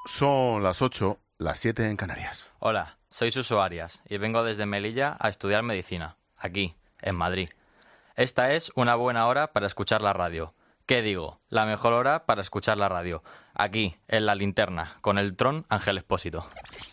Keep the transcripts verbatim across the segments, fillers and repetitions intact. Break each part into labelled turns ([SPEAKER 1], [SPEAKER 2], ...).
[SPEAKER 1] Son las ocho, las siete en Canarias.
[SPEAKER 2] Hola, soy Suso Arias y vengo desde Melilla a estudiar medicina, aquí, en Madrid. Esta es una buena hora para escuchar la radio. ¿Qué digo? La mejor hora para escuchar la radio. Aquí, en La Linterna, con el Tron Ángel Expósito.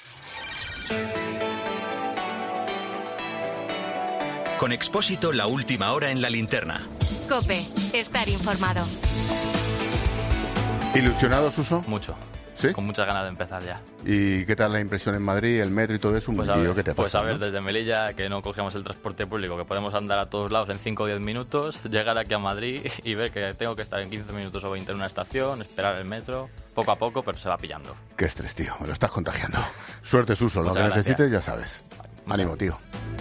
[SPEAKER 3] Con Expósito, la última hora en La Linterna.
[SPEAKER 4] COPE, estar informado.
[SPEAKER 1] ¿Ilusionado, Suso?
[SPEAKER 2] Mucho.
[SPEAKER 1] ¿Sí?
[SPEAKER 2] Con muchas ganas de empezar ya.
[SPEAKER 1] ¿Y qué tal la impresión en Madrid, el metro y todo eso? Un
[SPEAKER 2] Pues
[SPEAKER 1] lío
[SPEAKER 2] a ver,
[SPEAKER 1] que te
[SPEAKER 2] pues
[SPEAKER 1] pasa,
[SPEAKER 2] a ver,
[SPEAKER 1] ¿no?
[SPEAKER 2] desde Melilla, que no cogemos el transporte público, que podemos andar a todos lados en cinco o diez minutos, llegar aquí a Madrid y ver que tengo que estar en quince minutos o veinte en una estación, esperar el metro, poco a poco, pero se va pillando.
[SPEAKER 1] Qué estrés, tío, me lo estás contagiando. Suerte, Suso, lo
[SPEAKER 2] Muchas
[SPEAKER 1] que
[SPEAKER 2] gracias.
[SPEAKER 1] necesites ya sabes.
[SPEAKER 2] Muchas
[SPEAKER 1] Ánimo, tío.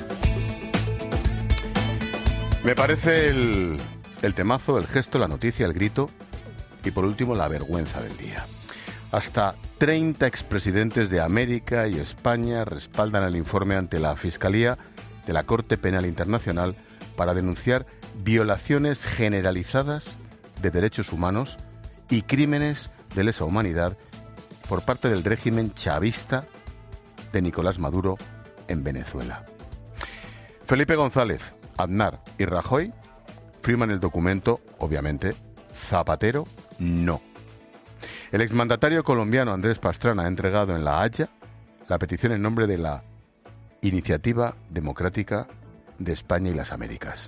[SPEAKER 1] Me parece el, el temazo, el gesto, la noticia, el grito y por último la vergüenza del día. Hasta treinta expresidentes de América y España respaldan el informe ante la Fiscalía de la Corte Penal Internacional para denunciar violaciones generalizadas de derechos humanos y crímenes de lesa humanidad por parte del régimen chavista de Nicolás Maduro en Venezuela. Felipe González, Aznar y Rajoy firman el documento, obviamente, Zapatero no. El exmandatario colombiano Andrés Pastrana ha entregado en La Haya la petición en nombre de la Iniciativa Democrática de España y las Américas.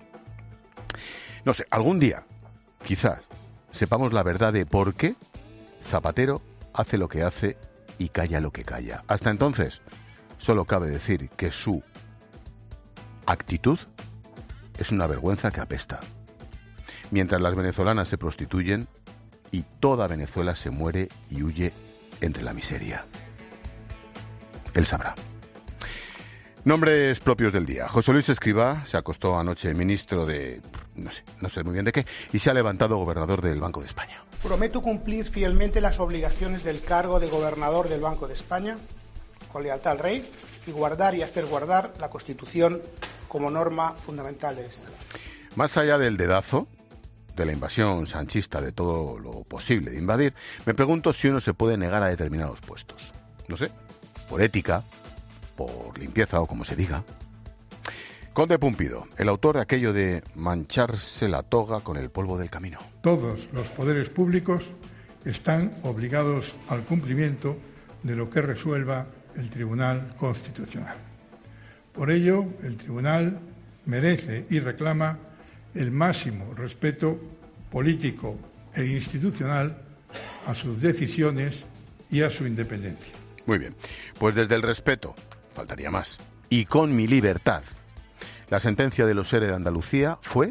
[SPEAKER 1] No sé, algún día, quizás, sepamos la verdad de por qué Zapatero hace lo que hace y calla lo que calla. Hasta entonces, solo cabe decir que su actitud es una vergüenza que apesta. Mientras las venezolanas se prostituyen y toda Venezuela se muere y huye entre la miseria. Él sabrá. Nombres propios del día. José Luis Escrivá se acostó anoche ministro de... no sé, no sé muy bien de qué, y se ha levantado gobernador del Banco de España.
[SPEAKER 5] Prometo cumplir fielmente las obligaciones del cargo de gobernador del Banco de España, con lealtad al rey, y guardar y hacer guardar la Constitución como norma fundamental del Estado.
[SPEAKER 1] Más allá del dedazo, de la invasión sanchista, de todo lo posible de invadir, me pregunto si uno se puede negar a determinados puestos. No sé, por ética, por limpieza o como se diga. Conde Pumpido, el autor de aquello de mancharse la toga con el polvo del camino.
[SPEAKER 6] Todos los poderes públicos están obligados al cumplimiento de lo que resuelva el Tribunal Constitucional. Por ello, el Tribunal merece y reclama el máximo respeto político e institucional a sus decisiones y a su independencia.
[SPEAKER 1] Muy bien, pues desde el respeto, faltaría más, y con mi libertad, la sentencia de los ERE de Andalucía fue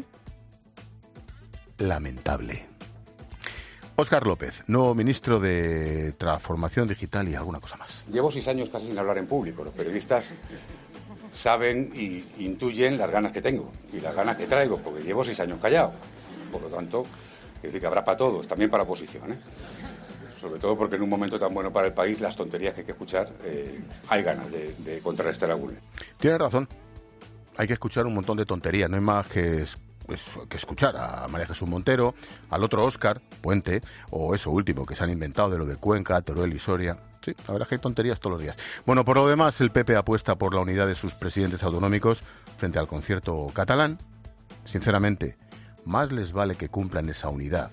[SPEAKER 1] lamentable. Óscar López, nuevo ministro de Transformación Digital y alguna cosa más.
[SPEAKER 7] Llevo seis años casi sin hablar en público. Los periodistas saben y intuyen las ganas que tengo y las ganas que traigo, porque llevo seis años callado. Por lo tanto, es decir, que habrá para todos, también para oposición, ¿eh? Sobre todo porque en un momento tan bueno para el país, las tonterías que hay que escuchar, eh, hay ganas de, de contrarrestar alguna.
[SPEAKER 1] Tiene razón, hay que escuchar un montón de tonterías, no hay más que, es, es, que escuchar a María Jesús Montero, al otro Óscar Puente, o eso último que se han inventado de lo de Cuenca, Teruel y Soria. Sí, la verdad es que hay tonterías todos los días. Bueno, por lo demás, el P P apuesta por la unidad de sus presidentes autonómicos frente al concierto catalán. Sinceramente, más les vale que cumplan esa unidad,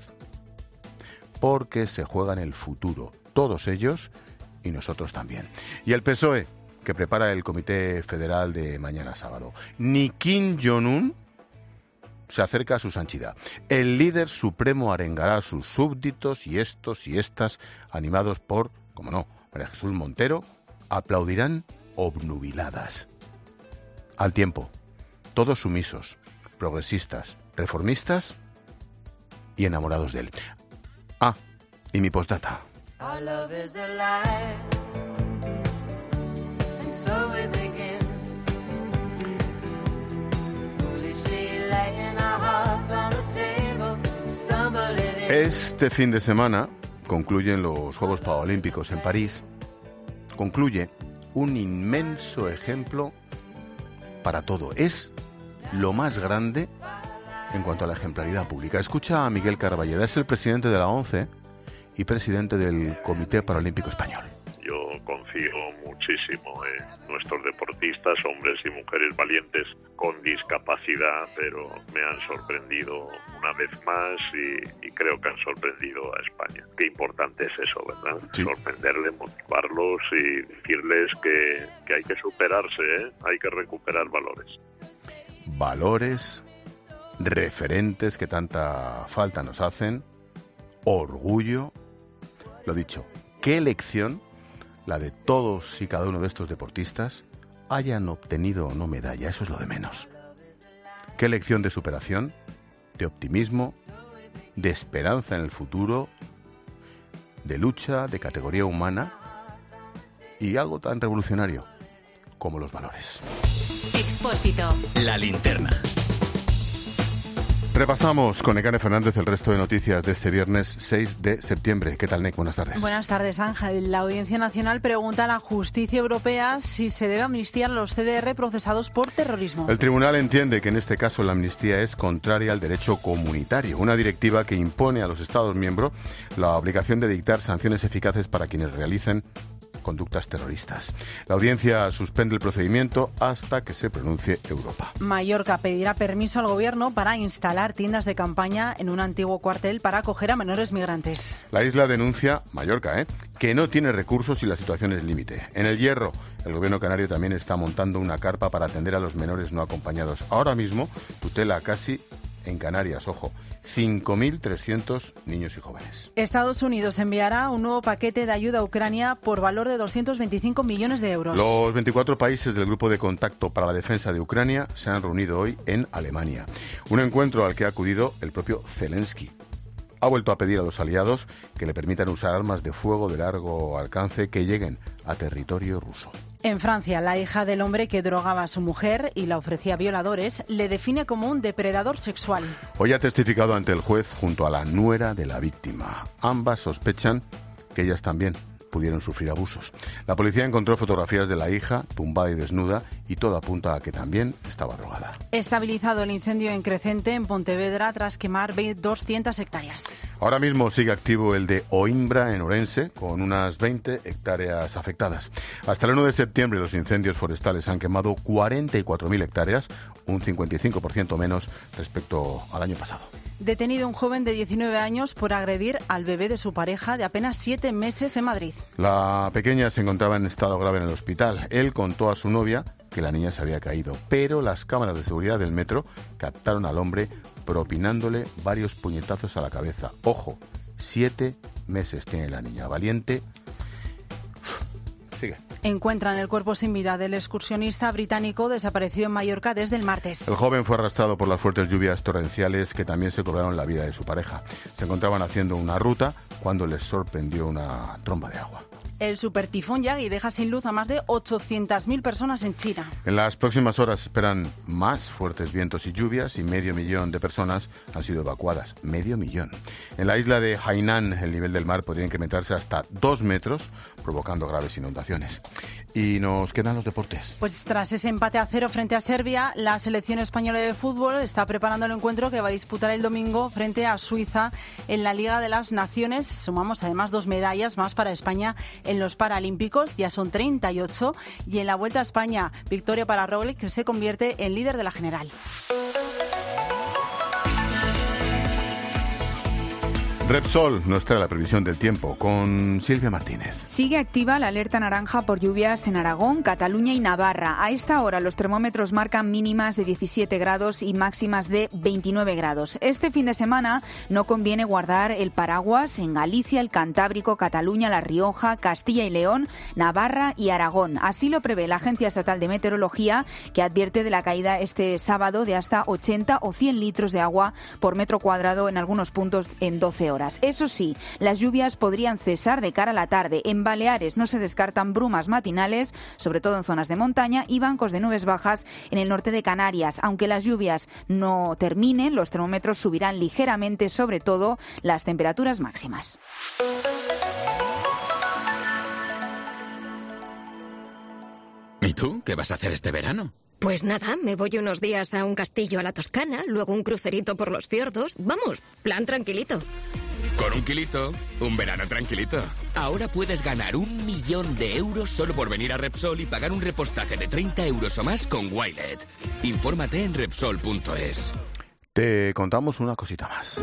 [SPEAKER 1] porque se juegan el futuro, todos ellos y nosotros también. Y el P S O E, que prepara el Comité Federal de mañana sábado. Ni Kim Jong-un se acerca a su sanchidad. El líder supremo arengará a sus súbditos y estos y estas, animados por, como no, María Jesús Montero, aplaudirán obnubiladas. Al tiempo, todos sumisos, progresistas, reformistas y enamorados de él. Ah, y mi postdata. Este fin de semana concluyen los Juegos Paralímpicos en París. Concluye un inmenso ejemplo para todo. Es lo más grande en cuanto a la ejemplaridad pública. Escucha a Miguel Carballeda, es el presidente de la ONCE y presidente del Comité Paralímpico Español.
[SPEAKER 8] Yo confío muchísimo en nuestros deportistas, hombres y mujeres valientes con discapacidad, pero me han sorprendido una vez más y, y creo que han sorprendido a España. Qué importante es eso, ¿verdad? Sí. Sorprenderles, motivarlos y decirles que, que hay que superarse, ¿eh? Hay que recuperar valores.
[SPEAKER 1] Valores, referentes que tanta falta nos hacen, orgullo, lo dicho, qué elección la de todos y cada uno de estos deportistas, hayan obtenido o no medalla, eso es lo de menos. Qué lección de superación, de optimismo, de esperanza en el futuro, de lucha, de categoría humana y algo tan revolucionario como los valores.
[SPEAKER 4] Expósito.
[SPEAKER 3] La linterna.
[SPEAKER 1] Repasamos con Nekane Fernández el resto de noticias de este viernes seis de septiembre. ¿Qué tal, Nek? Buenas tardes.
[SPEAKER 9] Buenas tardes, Ángel. La Audiencia Nacional pregunta a la justicia europea si se debe amnistiar a los C D R procesados por terrorismo.
[SPEAKER 1] El tribunal entiende que en este caso la amnistía es contraria al derecho comunitario, una directiva que impone a los Estados miembros la obligación de dictar sanciones eficaces para quienes realicen conductas terroristas. La audiencia suspende el procedimiento hasta que se pronuncie Europa.
[SPEAKER 9] Mallorca pedirá permiso al gobierno para instalar tiendas de campaña en un antiguo cuartel para acoger a menores migrantes.
[SPEAKER 1] La isla denuncia, Mallorca, ¿eh?, que no tiene recursos y la situación es límite. En El Hierro, el gobierno canario también está montando una carpa para atender a los menores no acompañados. Ahora mismo tutela casi en Canarias, ojo, cinco mil trescientos niños y jóvenes.
[SPEAKER 9] Estados Unidos enviará un nuevo paquete de ayuda a Ucrania por valor de doscientos veinticinco millones de euros.
[SPEAKER 1] Los veinticuatro países del Grupo de Contacto para la Defensa de Ucrania se han reunido hoy en Alemania. Un encuentro al que ha acudido el propio Zelensky. Ha vuelto a pedir a los aliados que le permitan usar armas de fuego de largo alcance que lleguen a territorio ruso.
[SPEAKER 9] En Francia, la hija del hombre que drogaba a su mujer y la ofrecía a violadores le define como un depredador sexual.
[SPEAKER 1] Hoy ha testificado ante el juez junto a la nuera de la víctima. Ambas sospechan que ellas también pudieron sufrir abusos. La policía encontró fotografías de la hija tumbada y desnuda y todo apunta a que también estaba drogada.
[SPEAKER 9] Estabilizado el incendio en Crecente, en Pontevedra, tras quemar doscientas hectáreas.
[SPEAKER 1] Ahora mismo sigue activo el de Oimbra, en Orense, con unas veinte hectáreas afectadas. Hasta el uno de septiembre los incendios forestales han quemado cuarenta y cuatro mil hectáreas, un cincuenta y cinco por ciento menos respecto al año pasado.
[SPEAKER 9] Detenido un joven de diecinueve años por agredir al bebé de su pareja de apenas siete meses en Madrid.
[SPEAKER 1] La pequeña se encontraba en estado grave en el hospital. Él contó a su novia que la niña se había caído, pero las cámaras de seguridad del metro captaron al hombre propinándole varios puñetazos a la cabeza. Ojo, siete meses tiene la niña. Valiente. Sigue.
[SPEAKER 9] Encuentran el cuerpo sin vida del excursionista británico desaparecido en Mallorca desde el martes.
[SPEAKER 1] El joven fue arrastrado por las fuertes lluvias torrenciales que también se cobraron la vida de su pareja. Se encontraban haciendo una ruta cuando les sorprendió una tromba de agua.
[SPEAKER 9] El supertifón Yagi deja sin luz a más de ochocientas mil personas en China.
[SPEAKER 1] En las próximas horas esperan más fuertes vientos y lluvias y medio millón de personas han sido evacuadas. Medio millón. En la isla de Hainan el nivel del mar podría incrementarse hasta dos metros, provocando graves inundaciones. Y nos quedan los deportes.
[SPEAKER 9] Pues tras ese empate a cero frente a Serbia, la selección española de fútbol está preparando el encuentro que va a disputar el domingo frente a Suiza en la Liga de las Naciones. Sumamos además dos medallas más para España en los Paralímpicos, ya son treinta y ocho, y en la Vuelta a España, victoria para Roglic, que se convierte en líder de la general.
[SPEAKER 1] Repsol nos trae la previsión del tiempo con Silvia Martínez.
[SPEAKER 10] Sigue activa la alerta naranja por lluvias en Aragón, Cataluña y Navarra. A esta hora los termómetros marcan mínimas de diecisiete grados y máximas de veintinueve grados. Este fin de semana no conviene guardar el paraguas en Galicia, el Cantábrico, Cataluña, La Rioja, Castilla y León, Navarra y Aragón. Así lo prevé la Agencia Estatal de Meteorología, que advierte de la caída este sábado de hasta ochenta o cien litros de agua por metro cuadrado en algunos puntos en doce horas. Eso sí, las lluvias podrían cesar de cara a la tarde. En Baleares no se descartan brumas matinales, sobre todo en zonas de montaña, y bancos de nubes bajas en el norte de Canarias. Aunque las lluvias no terminen, los termómetros subirán ligeramente, sobre todo las temperaturas máximas.
[SPEAKER 3] ¿Y tú? ¿Qué vas a hacer este verano?
[SPEAKER 11] Pues nada, me voy unos días a un castillo a la Toscana, luego un crucerito por los fiordos. Vamos, plan tranquilito.
[SPEAKER 12] Con un kilito, un verano tranquilito. Ahora puedes ganar un millón de euros solo por venir a Repsol y pagar un repostaje de treinta euros o más con Wilet. Infórmate en Repsol punto es.
[SPEAKER 1] Te contamos una cosita más.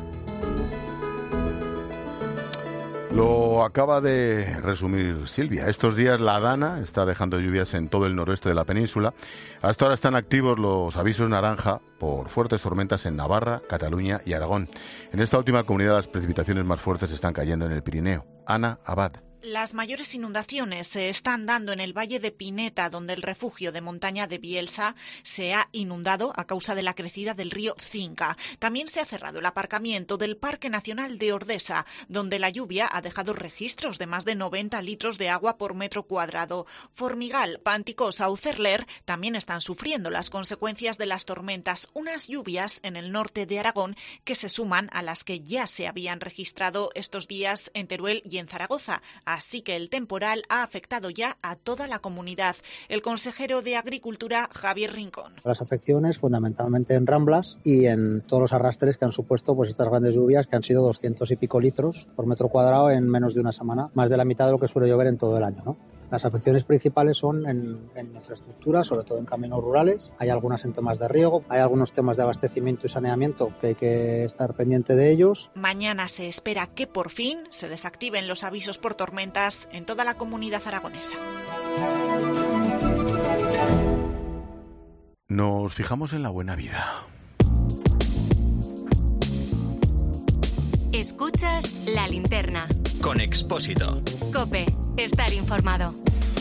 [SPEAKER 1] Lo acaba de resumir Silvia. Estos días la Dana está dejando lluvias en todo el noroeste de la península. Hasta ahora están activos los avisos naranja por fuertes tormentas en Navarra, Cataluña y Aragón. En esta última comunidad las precipitaciones más fuertes están cayendo en el Pirineo. Ana Abad.
[SPEAKER 13] Las mayores inundaciones se están dando en el valle de Pineta, donde el refugio de montaña de Bielsa se ha inundado a causa de la crecida del río Cinca. También se ha cerrado el aparcamiento del Parque Nacional de Ordesa, donde la lluvia ha dejado registros de más de noventa litros de agua por metro cuadrado. Formigal, Panticosa o Cerler también están sufriendo las consecuencias de las tormentas, unas lluvias en el norte de Aragón que se suman a las que ya se habían registrado estos días en Teruel y en Zaragoza. Así que el temporal ha afectado ya a toda la comunidad. El consejero de Agricultura, Javier Rincón.
[SPEAKER 14] Las afecciones fundamentalmente en ramblas y en todos los arrastres que han supuesto pues estas grandes lluvias, que han sido doscientos y pico litros por metro cuadrado en menos de una semana, más de la mitad de lo que suele llover en todo el año, ¿no? Las afecciones principales son en, en infraestructura, sobre todo en caminos rurales. Hay algunas en temas de riego, hay algunos temas de abastecimiento y saneamiento que hay que estar pendiente de ellos.
[SPEAKER 13] Mañana se espera que por fin se desactiven los avisos por tormentas en toda la comunidad aragonesa.
[SPEAKER 1] Nos fijamos en la buena vida.
[SPEAKER 4] Escuchas La Linterna.
[SPEAKER 3] Con Expósito.
[SPEAKER 4] COPE. Estar informado.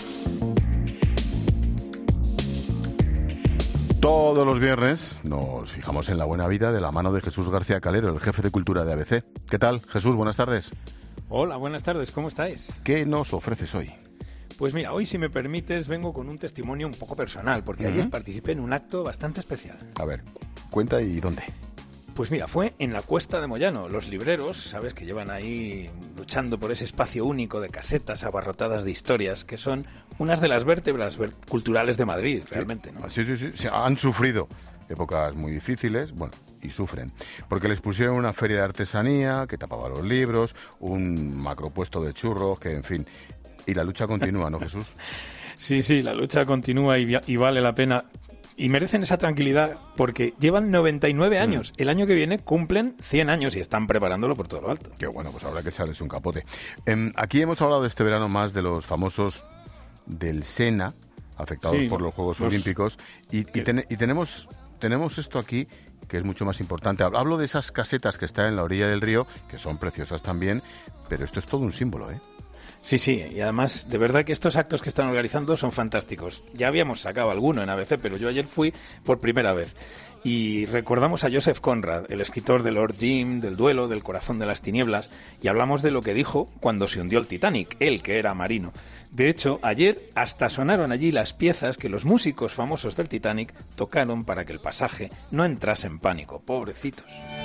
[SPEAKER 1] Todos los viernes nos fijamos en la buena vida de la mano de Jesús García Calero, el jefe de cultura de A B C. ¿Qué tal, Jesús? Buenas tardes.
[SPEAKER 15] Hola, buenas tardes. ¿Cómo estáis?
[SPEAKER 1] ¿Qué nos ofreces hoy?
[SPEAKER 15] Pues mira, hoy, si me permites, vengo con un testimonio un poco personal, porque uh-huh. ayer participé en un acto bastante especial.
[SPEAKER 1] A ver, cuenta y dónde.
[SPEAKER 15] Pues mira, fue en la Cuesta de Moyano. Los libreros, sabes, que llevan ahí luchando por ese espacio único de casetas abarrotadas de historias, que son unas de las vértebras culturales de Madrid, realmente, ¿no?
[SPEAKER 1] Sí, sí, sí, sí. Han sufrido épocas muy difíciles, bueno, y sufren, porque les pusieron una feria de artesanía que tapaba los libros, un macropuesto de churros, que en fin, y la lucha continúa, ¿no, Jesús?
[SPEAKER 15] Sí, sí, la lucha continúa y, y vale la pena. Y merecen esa tranquilidad porque llevan noventa y nueve años. Mm. El año que viene cumplen cien años y están preparándolo por todo lo alto.
[SPEAKER 1] Qué bueno, pues habrá que echarles un capote. Eh, aquí hemos hablado este verano más de los famosos del Sena, afectados sí, por los Juegos los... Olímpicos, y, y, ten, y tenemos, tenemos esto aquí que es mucho más importante. Hablo de esas casetas que están en la orilla del río, que son preciosas también, pero esto es todo un símbolo, ¿eh?
[SPEAKER 15] Sí, sí, y además, de verdad que estos actos que están organizando son fantásticos. Ya habíamos sacado alguno en A B C, pero yo ayer fui por primera vez. Y recordamos a Joseph Conrad, el escritor de Lord Jim, del duelo, del corazón de las tinieblas, y hablamos de lo que dijo cuando se hundió el Titanic, él que era marino. De hecho, ayer hasta sonaron allí las piezas que los músicos famosos del Titanic tocaron para que el pasaje no entrase en pánico. Pobrecitos.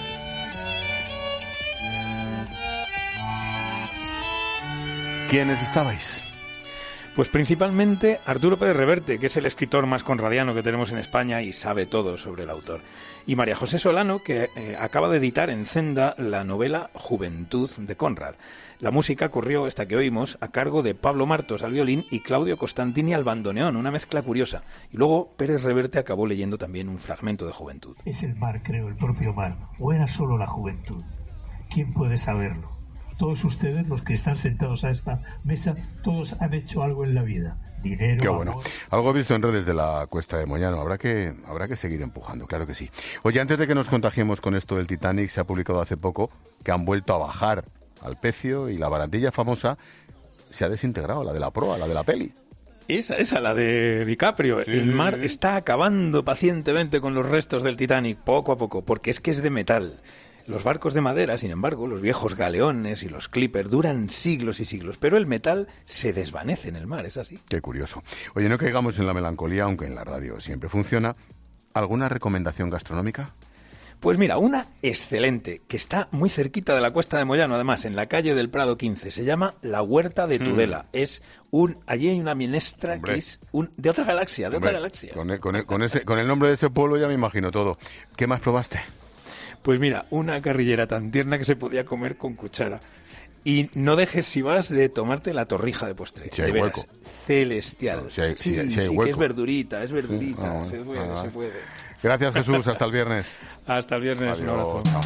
[SPEAKER 1] ¿Quiénes estabais?
[SPEAKER 15] Pues principalmente Arturo Pérez Reverte, que es el escritor más conradiano que tenemos en España y sabe todo sobre el autor. Y María José Solano, que eh, acaba de editar en Zenda la novela Juventud de Conrad. La música corrió, esta que oímos, a cargo de Pablo Martos al violín y Claudio Costantini al bandoneón, una mezcla curiosa. Y luego Pérez Reverte acabó leyendo también un fragmento de Juventud.
[SPEAKER 16] Es el mar, creo, el propio mar. ¿O era solo la juventud? ¿Quién puede saberlo? Todos ustedes, los que están sentados a esta mesa, todos han hecho algo en la vida. Dinero,
[SPEAKER 1] Qué bueno.
[SPEAKER 16] amor.
[SPEAKER 1] Algo he visto en redes de la Cuesta de Moyano. Habrá que, habrá que seguir empujando, claro que sí. Oye, antes de que nos contagiemos con esto del Titanic, se ha publicado hace poco que han vuelto a bajar al pecio y la barandilla famosa se ha desintegrado, la de la proa, la de la peli.
[SPEAKER 15] Esa, esa, la de DiCaprio. Sí. El mar está acabando pacientemente con los restos del Titanic, poco a poco, porque es que es de metal. Los barcos de madera, sin embargo, los viejos galeones y los clippers duran siglos y siglos, pero el metal se desvanece en el mar, es así.
[SPEAKER 1] Qué curioso. Oye, no caigamos en la melancolía, aunque en la radio siempre funciona. ¿Alguna recomendación gastronómica?
[SPEAKER 15] Pues mira, una excelente, que está muy cerquita de la Cuesta de Moyano, además, en la calle del Prado quince. Se llama La Huerta de Tudela. Mm. Es un, allí hay una minestra Hombre. que es un, de otra galaxia, de Hombre, otra galaxia.
[SPEAKER 1] Con, el, con, el, con, ese, con el nombre de ese pueblo ya me imagino todo. ¿Qué más probaste?
[SPEAKER 15] Pues mira, una carrillera tan tierna que se podía comer con cuchara. Y no dejes, si vas, de tomarte la torrija de postre.
[SPEAKER 1] Si hay
[SPEAKER 15] de
[SPEAKER 1] hueco.
[SPEAKER 15] veras, celestial.
[SPEAKER 1] No, si hay,
[SPEAKER 15] sí,
[SPEAKER 1] si hay, si hay
[SPEAKER 15] sí,
[SPEAKER 1] hueco.
[SPEAKER 15] que es verdurita, es verdurita.
[SPEAKER 1] No,
[SPEAKER 15] se puede,
[SPEAKER 1] no, no.
[SPEAKER 15] se puede.
[SPEAKER 1] Gracias, Jesús. Hasta el viernes.
[SPEAKER 15] Hasta el viernes.
[SPEAKER 1] Adiós.
[SPEAKER 15] Un abrazo.
[SPEAKER 1] Chao.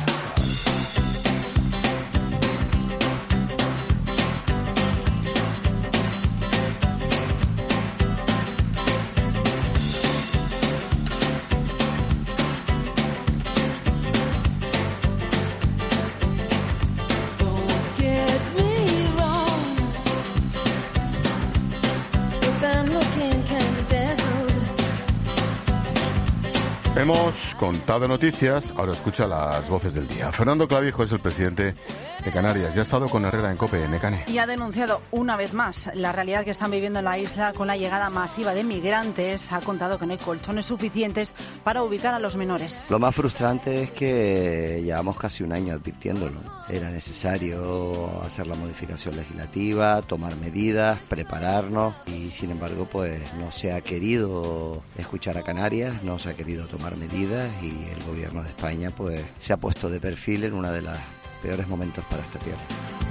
[SPEAKER 1] Hemos contado noticias, ahora escucha las voces del día. Fernando Clavijo es el presidente de Canarias y ha estado con Herrera en COPE, en Necane.
[SPEAKER 9] Y ha denunciado una vez más la realidad que están viviendo en la isla con la llegada masiva de migrantes. Ha contado que no hay colchones suficientes para ubicar a los menores.
[SPEAKER 17] Lo más frustrante es que llevamos casi un año advirtiéndolo. Era necesario hacer la modificación legislativa, tomar medidas, prepararnos y sin embargo pues no se ha querido escuchar a Canarias, no se ha querido tomar medidas y el gobierno de España pues se ha puesto de perfil en una de las peores momentos para esta tierra.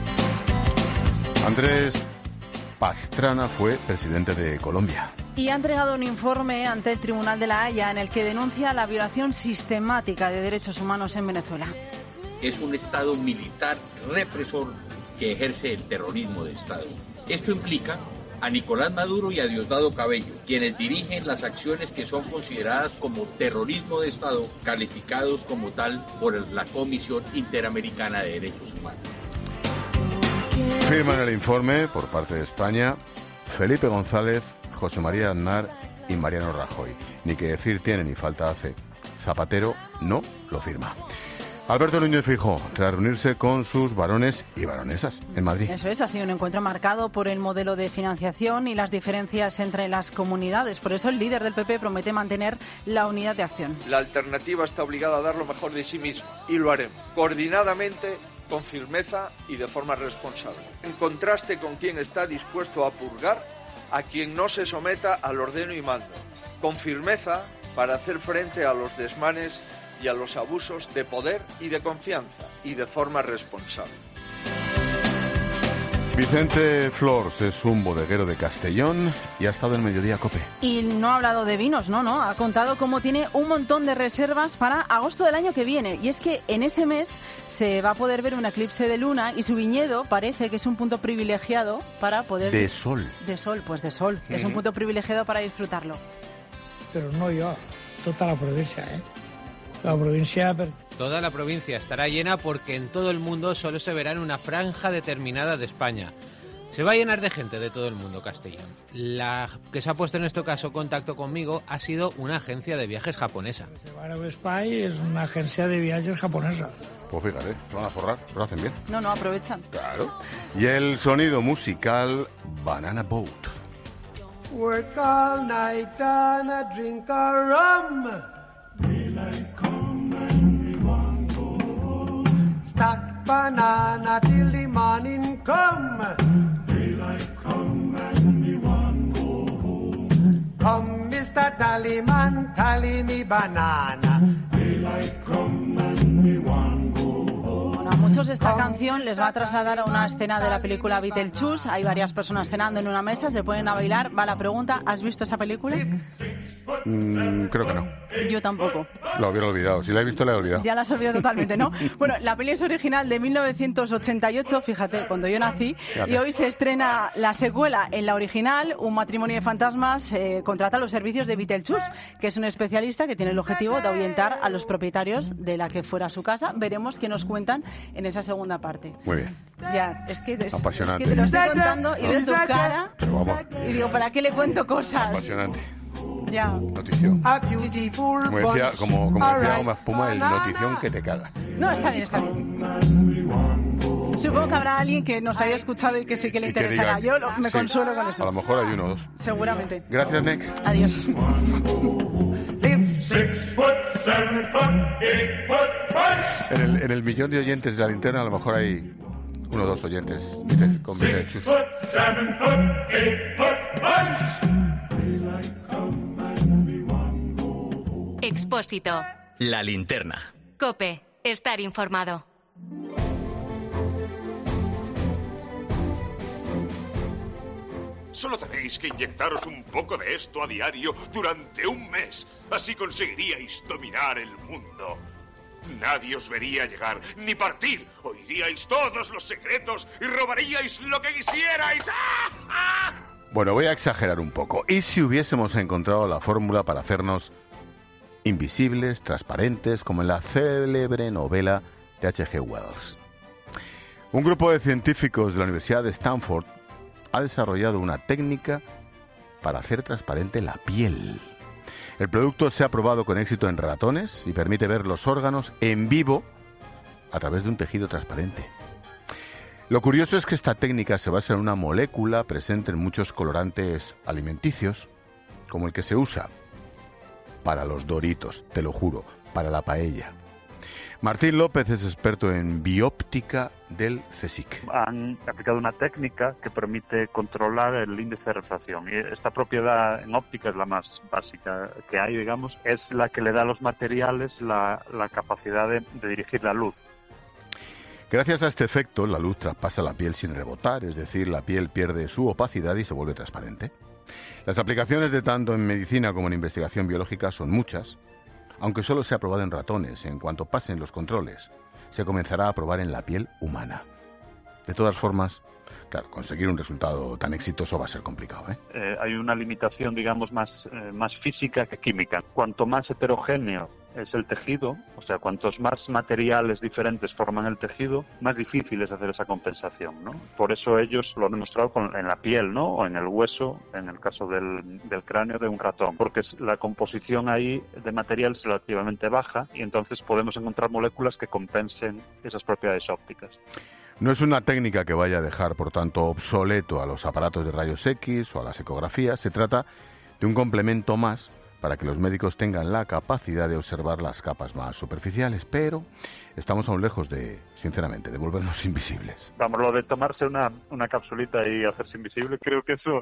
[SPEAKER 1] Andrés Pastrana fue presidente de Colombia.
[SPEAKER 9] Y ha entregado un informe ante el Tribunal de La Haya en el que denuncia la violación sistemática de derechos humanos en Venezuela.
[SPEAKER 18] Es un Estado militar represor que ejerce el terrorismo de Estado. Esto implica a Nicolás Maduro y a Diosdado Cabello, quienes dirigen las acciones que son consideradas como terrorismo de Estado, calificados como tal por la Comisión Interamericana de Derechos Humanos.
[SPEAKER 1] Firman el informe, por parte de España, Felipe González, José María Aznar y Mariano Rajoy. Ni que decir tiene ni falta hace. Zapatero no lo firma. Alberto Núñez Feijóo, tras reunirse con sus varones y varonesas en Madrid.
[SPEAKER 9] Eso es, ha sido un encuentro marcado por el modelo de financiación y las diferencias entre las comunidades. Por eso el líder del P P promete mantener la unidad de acción.
[SPEAKER 19] La alternativa está obligada a dar lo mejor de sí misma y lo haremos, coordinadamente, con firmeza y de forma responsable. En contraste con quien está dispuesto a purgar, a quien no se someta al ordeno y mando. Con firmeza para hacer frente a los desmanes y a los abusos de poder y de confianza, y de forma responsable.
[SPEAKER 1] Vicente Flors es un bodeguero de Castellón y ha estado en Mediodía COPE.
[SPEAKER 9] Y no ha hablado de vinos, no, no, ha contado cómo tiene un montón de reservas para agosto del año que viene. Y es que en ese mes se va a poder ver un eclipse de luna y su viñedo parece que es un punto privilegiado para poder...
[SPEAKER 1] De sol.
[SPEAKER 9] De sol, pues de sol. Mm. Es un punto privilegiado para disfrutarlo.
[SPEAKER 20] Pero no yo, toda la provincia, ¿eh? La provincia...
[SPEAKER 21] Toda la provincia estará llena porque en todo el mundo solo se verá en una franja determinada de España. Se va a llenar de gente de todo el mundo, Castellón. La que se ha puesto en este caso contacto conmigo ha sido una agencia de viajes japonesa.
[SPEAKER 20] Spy es una agencia de viajes japonesa.
[SPEAKER 1] Pues fíjate, se van a forrar, lo hacen bien.
[SPEAKER 9] No, no, aprovechan.
[SPEAKER 1] Claro. Y el sonido musical Banana Boat.
[SPEAKER 22] Work all night and a drink a rum. Daylight come and we want go home. Stack banana till the morning come. Daylight come and we want go home. Come, Mister Tallyman, tally me banana. Daylight come and we want go home.
[SPEAKER 9] Bueno, a muchos esta canción les va a trasladar a una escena de la película Beetlejuice. Hay varias personas cenando en una mesa, se ponen a bailar. Va la pregunta, ¿has visto esa película?
[SPEAKER 1] Mm, creo que no.
[SPEAKER 9] Yo tampoco.
[SPEAKER 1] Lo hubiera olvidado. Si la he visto, la he olvidado.
[SPEAKER 9] Ya la has olvidado totalmente, ¿no? Bueno, la peli es original de mil novecientos ochenta y ocho, fíjate, cuando yo nací. Fíjate. Y hoy se estrena la secuela en la original. Un matrimonio de fantasmas eh, contrata los servicios de Beetlejuice, que es un especialista que tiene el objetivo de ahuyentar a los propietarios de la que fuera su casa. Veremos qué nos cuentan en esa segunda parte.
[SPEAKER 1] Muy bien.
[SPEAKER 9] Ya, es que, es,
[SPEAKER 1] Apasionante.
[SPEAKER 9] es que te lo estoy contando y veo tu cara.
[SPEAKER 1] Pero vamos.
[SPEAKER 9] Y digo, ¿para qué le cuento cosas?
[SPEAKER 1] Apasionante.
[SPEAKER 9] Ya.
[SPEAKER 1] Notición. Sí, sí. Como decía, como, como decía Oma Espuma, el notición que te caga.
[SPEAKER 9] No, está bien, está bien. Supongo que habrá alguien que nos haya escuchado y que sí que le interesará. Yo lo, me sí, consuelo con eso.
[SPEAKER 1] A lo mejor hay uno o dos.
[SPEAKER 9] Seguramente.
[SPEAKER 1] Gracias, Nick.
[SPEAKER 9] Adiós.
[SPEAKER 1] En el, en el millón de oyentes de la linterna a lo mejor hay uno o dos oyentes con Beetlejuice.
[SPEAKER 4] Expósito.
[SPEAKER 3] La linterna.
[SPEAKER 4] COPE. estar informado.
[SPEAKER 2] Solo tenéis que inyectaros un poco de esto a diario durante un mes. Así conseguiríais dominar el mundo. Nadie os vería llegar ni partir. Oiríais todos los secretos y robaríais lo que quisierais. ¡Ah! ¡Ah!
[SPEAKER 1] Bueno, voy a exagerar un poco. ¿Y si hubiésemos encontrado la fórmula para hacernos invisibles, transparentes, como en la célebre novela de H G Wells? Un grupo de científicos de la Universidad de Stanford ha desarrollado una técnica para hacer transparente la piel. El producto se ha probado con éxito en ratones y permite ver los órganos en vivo a través de un tejido transparente. Lo curioso es que esta técnica se basa en una molécula presente en muchos colorantes alimenticios, como el que se usa para los Doritos, te lo juro, para la paella. Martín López es experto en bióptica del CSIC.
[SPEAKER 5] Han aplicado una técnica que permite controlar el índice de refracción. Y esta propiedad en óptica es la más básica que hay, digamos, es la que le da a los materiales la, la capacidad de, de dirigir la luz.
[SPEAKER 1] Gracias a este efecto, la luz traspasa la piel sin rebotar, es decir, la piel pierde su opacidad y se vuelve transparente. Las aplicaciones de tanto en medicina como en investigación biológica son muchas, aunque solo se ha probado en ratones. En cuanto pasen los controles, se comenzará a probar en la piel humana. De todas formas, claro, conseguir un resultado tan exitoso va a ser complicado, ¿eh?
[SPEAKER 5] Eh, hay una limitación, digamos, más, eh, más física que química. Cuanto más heterogéneo es el tejido, o sea, cuantos más materiales diferentes forman el tejido, más difícil es hacer esa compensación, ¿no? Por eso ellos lo han demostrado con, en la piel, ¿no? O en el hueso, en el caso del, del cráneo de un ratón, porque la composición ahí de material es relativamente baja y entonces podemos encontrar moléculas que compensen esas propiedades ópticas.
[SPEAKER 1] No es una técnica que vaya a dejar, por tanto, obsoleto a los aparatos de rayos X o a las ecografías. Se trata de un complemento más para que los médicos tengan la capacidad de observar las capas más superficiales, pero estamos aún lejos de, sinceramente, de volvernos invisibles.
[SPEAKER 5] Vamos, lo de tomarse una, una capsulita y hacerse invisible, creo que eso,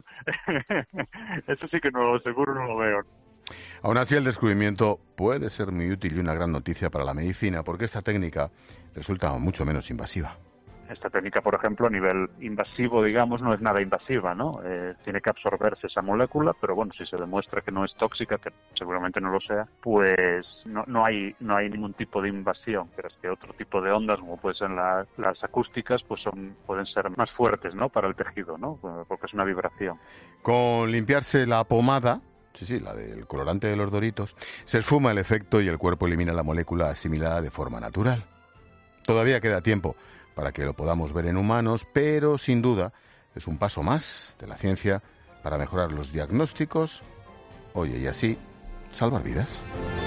[SPEAKER 5] eso sí que no, seguro no lo veo.
[SPEAKER 1] Aún así, el descubrimiento puede ser muy útil y una gran noticia para la medicina, porque esta técnica resulta mucho menos invasiva.
[SPEAKER 5] Esta técnica, por ejemplo, a nivel invasivo, digamos, no es nada invasiva, ¿no? Eh, tiene que absorberse esa molécula, pero bueno, si se demuestra que no es tóxica, que seguramente no lo sea, pues no, no hay no hay ningún tipo de invasión. Pero es que otro tipo de ondas, como pueden ser la, las acústicas, pues son pueden ser más fuertes, ¿no? Para el tejido, ¿no? Porque es una vibración.
[SPEAKER 1] Con limpiarse la pomada, sí, sí, la del colorante de los Doritos, se esfuma el efecto y el cuerpo elimina la molécula asimilada de forma natural. Todavía queda tiempo para que lo podamos ver en humanos, pero sin duda es un paso más de la ciencia para mejorar los diagnósticos, oye, y así salvar vidas.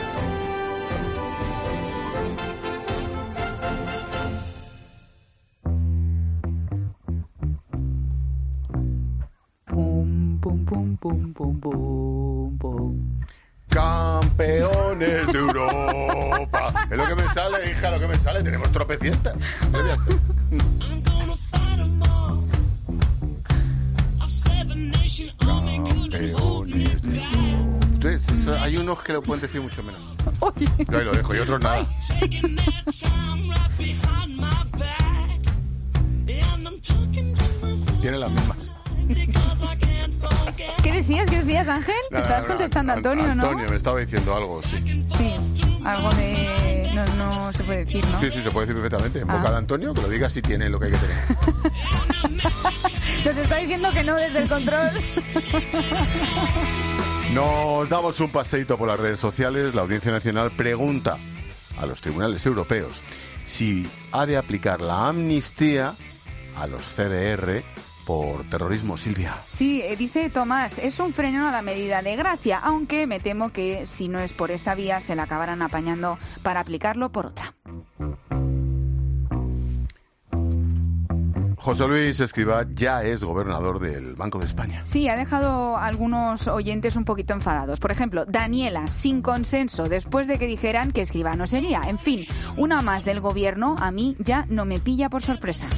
[SPEAKER 10] Pum, pum, pum, pum, pum, pum, pum.
[SPEAKER 1] Campeones de Europa. Es lo que me sale, hija, lo que me sale. Tenemos tropecientas. ¿Qué voy a hacer? Campeones de Europa. Entonces, eso, hay unos que lo pueden decir mucho menos. Yo ahí lo dejo y otros nada. Tienen las mismas.
[SPEAKER 10] ¿Qué decías? ¿Qué decías, Ángel?
[SPEAKER 1] Nada,
[SPEAKER 10] Estabas
[SPEAKER 1] nada,
[SPEAKER 10] contestando a Antonio, ¿no?
[SPEAKER 1] Antonio me estaba diciendo algo, sí.
[SPEAKER 10] Sí, algo de... No, no se puede decir, ¿no?
[SPEAKER 1] Sí, sí, se puede decir perfectamente. En
[SPEAKER 10] Ah.
[SPEAKER 1] boca de Antonio, que lo diga si tiene lo que hay que tener.
[SPEAKER 10] Nos está diciendo que no desde el control.
[SPEAKER 1] Nos damos un paseíto por las redes sociales. La Audiencia Nacional pregunta a los tribunales europeos si ha de aplicar la amnistía a los C D R por terrorismo, Silvia.
[SPEAKER 10] Sí, eh, dice Tomás, es un freno a la medida de gracia, aunque me temo que si no es por esta vía se la acabarán apañando para aplicarlo por otra.
[SPEAKER 1] José Luis Escrivá ya es gobernador del Banco de España.
[SPEAKER 10] Sí, ha dejado a algunos oyentes un poquito enfadados. Por ejemplo, Daniela, sin consenso, después de que dijeran que Escrivá no sería. En fin, una más del gobierno a mí ya no me pilla por sorpresa.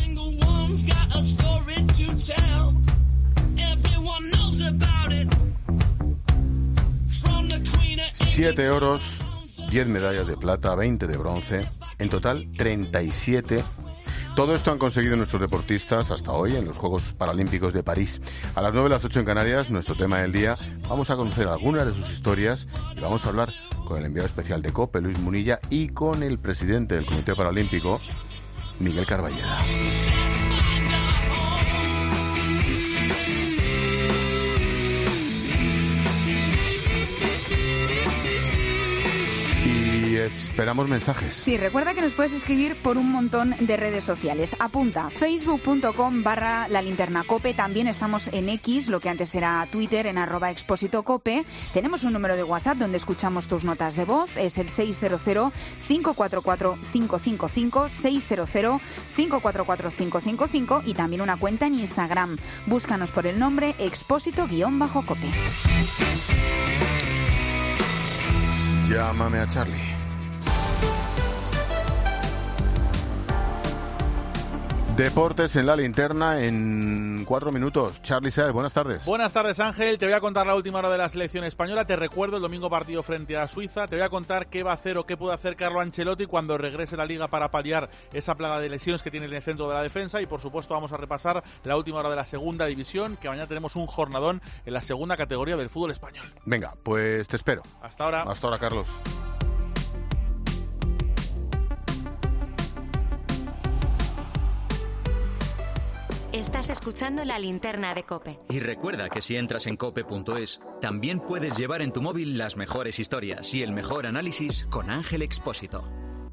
[SPEAKER 1] Siete oros, diez medallas de plata, veinte de bronce. En total, treinta y siete. Todo esto han conseguido nuestros deportistas hasta hoy en los Juegos Paralímpicos de París. A las nueve, las ocho en Canarias, nuestro tema del día, vamos a conocer algunas de sus historias y vamos a hablar con el enviado especial de COPE, Luis Munilla, y con el presidente del Comité Paralímpico, Miguel Carballeda. Y esperamos mensajes.
[SPEAKER 10] Sí, recuerda que nos puedes escribir por un montón de redes sociales. Apunta, facebook.com barra la linterna cope. También estamos en X, lo que antes era Twitter, en arroba expósito cope. Tenemos un número de WhatsApp donde escuchamos tus notas de voz. Es el seis cero cero, cinco cuatro cuatro, cinco cinco cinco, seis cero cero, cinco cuatro cuatro, cinco cinco cinco. Y también una cuenta en Instagram. Búscanos por el nombre expósito-cope.
[SPEAKER 1] Llámame a Charlie. Deportes en la linterna en cuatro minutos. Charlie Saez, buenas tardes.
[SPEAKER 6] Buenas tardes, Ángel. Te voy a contar la última hora de la selección española. Te recuerdo el domingo partido frente a Suiza. Te voy a contar qué va a hacer o qué puede hacer Carlo Ancelotti cuando regrese a la Liga para paliar esa plaga de lesiones que tiene en el centro de la defensa. Y, por supuesto, vamos a repasar la última hora de la segunda división, que mañana tenemos un jornadón en la segunda categoría del fútbol español.
[SPEAKER 1] Venga, pues te espero.
[SPEAKER 6] Hasta ahora.
[SPEAKER 1] Hasta ahora, Carlos.
[SPEAKER 4] Estás escuchando la linterna de COPE.
[SPEAKER 3] Y recuerda que si entras en cope punto es, también puedes llevar en tu móvil las mejores historias y el mejor análisis con Ángel Expósito.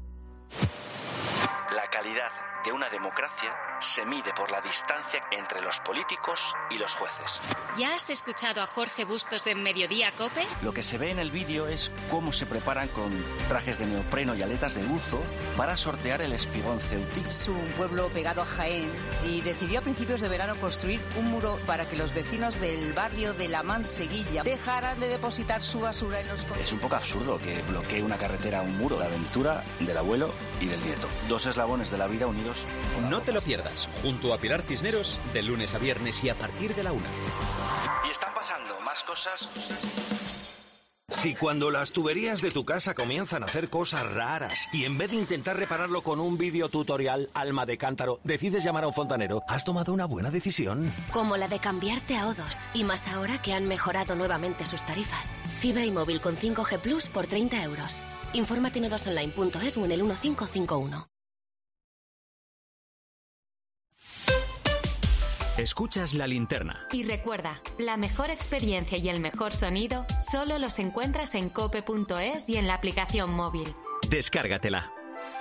[SPEAKER 7] La calidad de una democracia se mide por la distancia entre los políticos y los jueces.
[SPEAKER 4] ¿Ya has escuchado a Jorge Bustos en Mediodía COPE?
[SPEAKER 7] Lo que se ve en el vídeo es cómo se preparan con trajes de neopreno y aletas de buzo para sortear el espigón ceutí.
[SPEAKER 23] Es un pueblo pegado a Jaén y decidió a principios de verano construir un muro para que los vecinos del barrio de La Manseguilla dejaran de depositar su basura en los contenedores.
[SPEAKER 7] Es un poco absurdo que bloquee una carretera un muro. La aventura del abuelo y del nieto. Dos eslabones de la vida unidos.
[SPEAKER 3] No te lo pierdas, junto a Pilar Cisneros, de lunes a viernes y a partir de la una.
[SPEAKER 7] Y están pasando más cosas.
[SPEAKER 24] Si cuando las tuberías de tu casa comienzan a hacer cosas raras y en vez de intentar repararlo con un videotutorial alma de cántaro, decides llamar a un fontanero, has tomado una buena decisión.
[SPEAKER 25] Como la de cambiarte a O dos, y más ahora que han mejorado nuevamente sus tarifas. Fibra y móvil con cinco G Plus por treinta euros. Infórmate en o dos online punto es o en el uno cinco cinco uno.
[SPEAKER 3] Escuchas La Linterna.
[SPEAKER 4] Y recuerda, la mejor experiencia y el mejor sonido solo los encuentras en cope punto es y en la aplicación móvil.
[SPEAKER 3] Descárgatela.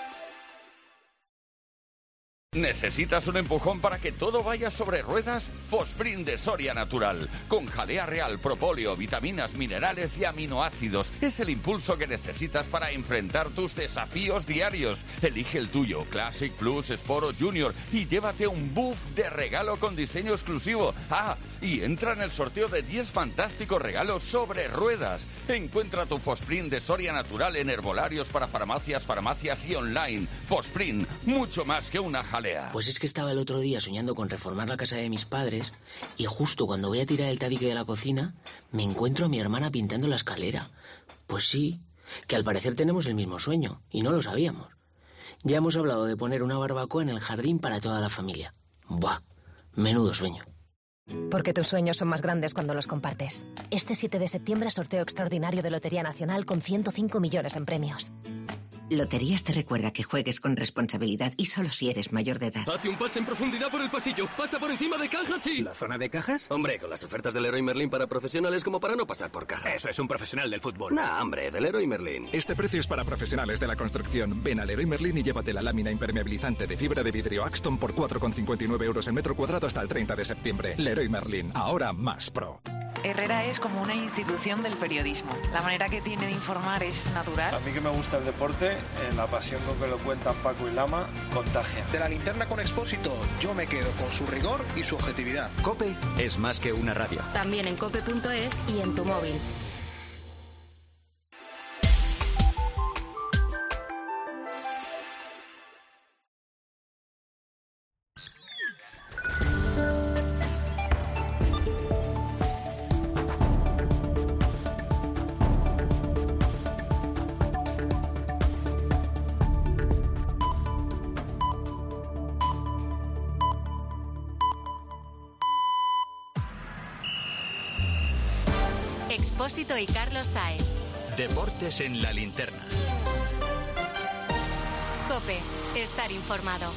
[SPEAKER 26] ¿Necesitas un empujón para que todo vaya sobre ruedas? Fosprint de Soria Natural. Con jalea real, propóleo, vitaminas, minerales y aminoácidos. Es el impulso que necesitas para enfrentar tus desafíos diarios. Elige el tuyo, Classic, Plus, Sport o Junior, y llévate un buff de regalo con diseño exclusivo. Ah, y entra en el sorteo de diez fantásticos regalos sobre ruedas. Encuentra tu Fosprint de Soria Natural en herbolarios para farmacias, farmacias y online. Fosprint, mucho más que una jalea.
[SPEAKER 27] Pues es que estaba el otro día soñando con reformar la casa de mis padres y justo cuando voy a tirar el tabique de la cocina me encuentro a mi hermana pintando la escalera. Pues sí, que al parecer tenemos el mismo sueño y no lo sabíamos. Ya hemos hablado de poner una barbacoa en el jardín para toda la familia. Buah, menudo sueño.
[SPEAKER 28] Porque tus sueños son más grandes cuando los compartes. Este siete de septiembre sorteo extraordinario de Lotería Nacional con ciento cinco millones en premios.
[SPEAKER 29] Loterías te recuerda que juegues con responsabilidad y solo si eres mayor de edad.
[SPEAKER 30] Hace un pase en profundidad por el pasillo. Pasa por encima de cajas y... ¿La zona de cajas? Hombre, con las ofertas del Leroy Merlin para profesionales como para no pasar por caja. Eso es un profesional del fútbol. Nah, hombre, del Leroy Merlin.
[SPEAKER 31] Este precio es para profesionales de la construcción. Ven a Leroy Merlin y llévate la lámina impermeabilizante de fibra de vidrio Axton por cuatro con cincuenta y nueve euros el metro cuadrado hasta el treinta de septiembre. Leroy Merlin, ahora más pro.
[SPEAKER 32] Herrera es como una institución del periodismo. La manera que tiene de informar es natural.
[SPEAKER 33] A mí que me gusta el deporte, eh, la pasión con que lo cuentan Paco y Lama, contagia.
[SPEAKER 34] De La Linterna con Expósito, yo me quedo con su rigor y su objetividad.
[SPEAKER 3] COPE es más que una radio.
[SPEAKER 4] También en cope punto es y en tu móvil. Expósito y Carlos Sáez.
[SPEAKER 3] Deportes en la linterna.
[SPEAKER 4] COPE. Estar informado.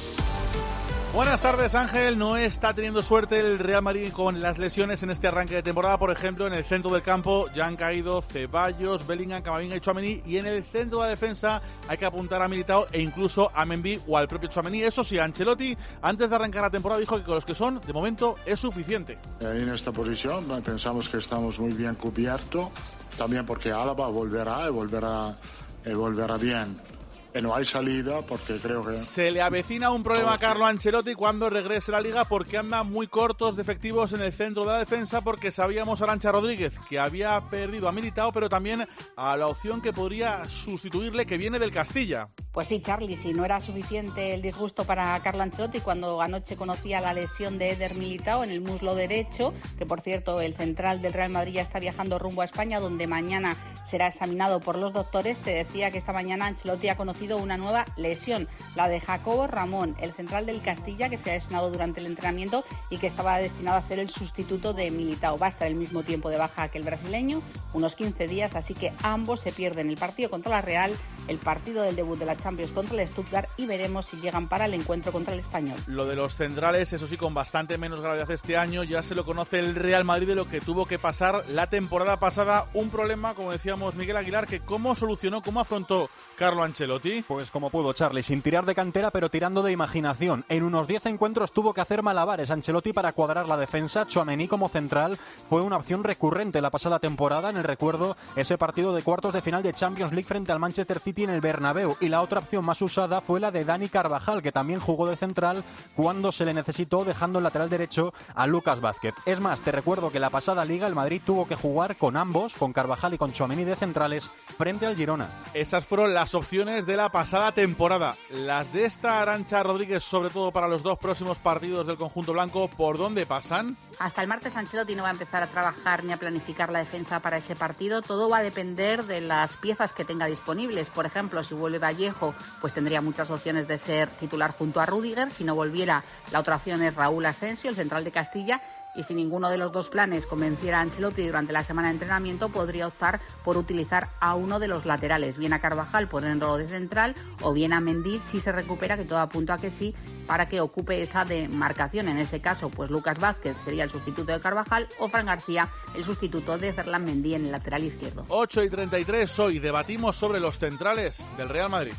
[SPEAKER 6] Buenas tardes, Ángel. No está teniendo suerte el Real Madrid con las lesiones en este arranque de temporada. Por ejemplo, en el centro del campo ya han caído Ceballos, Bellingham, Camavinga y Tchouaméni. Y en el centro de la defensa hay que apuntar a Militao e incluso a Mendy o al propio Tchouaméni. Eso sí, Ancelotti, antes de arrancar la temporada, dijo que con los que son, de momento, es suficiente.
[SPEAKER 8] En esta posición pensamos que estamos muy bien cubiertos. También porque Álava volverá y volverá, y volverá bien. Que no hay salida porque creo que...
[SPEAKER 6] Se le avecina un problema a Carlo Ancelotti cuando regrese a la Liga porque anda muy cortos de efectivos en el centro de la defensa, porque sabíamos a Arantxa Rodríguez que había perdido a Militao, pero también a la opción que podría sustituirle, que viene del Castilla.
[SPEAKER 9] Pues sí, Charly, si no era suficiente el disgusto para Carlo Ancelotti cuando anoche conocía la lesión de Eder Militao en el muslo derecho, que por cierto el central del Real Madrid ya está viajando rumbo a España, donde mañana será examinado por los doctores. Te decía que esta mañana Ancelotti ha conocido una nueva lesión, la de Jacobo Ramón, el central del Castilla, que se ha lesionado durante el entrenamiento y que estaba destinado a ser el sustituto de Militao. Va a estar el mismo tiempo de baja que el brasileño, unos quince días, así que ambos se pierden el partido contra la Real, el partido del debut de la Champions contra el Stuttgart, y veremos si llegan para el encuentro contra el Español.
[SPEAKER 6] Lo de los centrales, eso sí, con bastante menos gravedad este año, ya se lo conoce el Real Madrid de lo que tuvo que pasar la temporada pasada. Un problema, como decíamos, Miguel Aguilar, que cómo solucionó, cómo afrontó Carlo Ancelotti.
[SPEAKER 11] Pues como pudo, Charly, sin tirar de cantera, pero tirando de imaginación. En unos diez encuentros tuvo que hacer malabares Ancelotti para cuadrar la defensa. Tchouaméni como central fue una opción recurrente la pasada temporada. En el recuerdo, ese partido de cuartos de final de Champions League frente al Manchester City en el Bernabéu. Y la otra opción más usada fue la de Dani Carvajal, que también jugó de central cuando se le necesitó, dejando el lateral derecho a Lucas Vázquez. Es más, te recuerdo que la pasada Liga el Madrid tuvo que jugar con ambos, con Carvajal y con Tchouaméni de centrales, frente al Girona.
[SPEAKER 6] Esas fueron las opciones de la pasada temporada. Las de esta Arantxa Rodríguez, sobre todo para los dos próximos partidos del conjunto blanco, ¿por dónde pasan?
[SPEAKER 9] Hasta el martes Ancelotti no va a empezar a trabajar ni a planificar la defensa para ese partido. Todo va a depender de las piezas que tenga disponibles. Por ejemplo, si vuelve Vallejo, pues tendría muchas opciones de ser titular junto a Rüdiger. Si no volviera, la otra opción es Raúl Asensio, el central de Castilla. Y si ninguno de los dos planes convenciera a Ancelotti durante la semana de entrenamiento, podría optar por utilizar a uno de los laterales, bien a Carvajal poniéndolo de central o bien a Mendy si se recupera, que todo apunta a que sí, para que ocupe esa demarcación. En ese caso, pues Lucas Vázquez sería el sustituto de Carvajal o Fran García el sustituto de Ferland Mendy en el lateral izquierdo.
[SPEAKER 6] ocho y treinta y tres, hoy debatimos sobre los centrales del Real Madrid.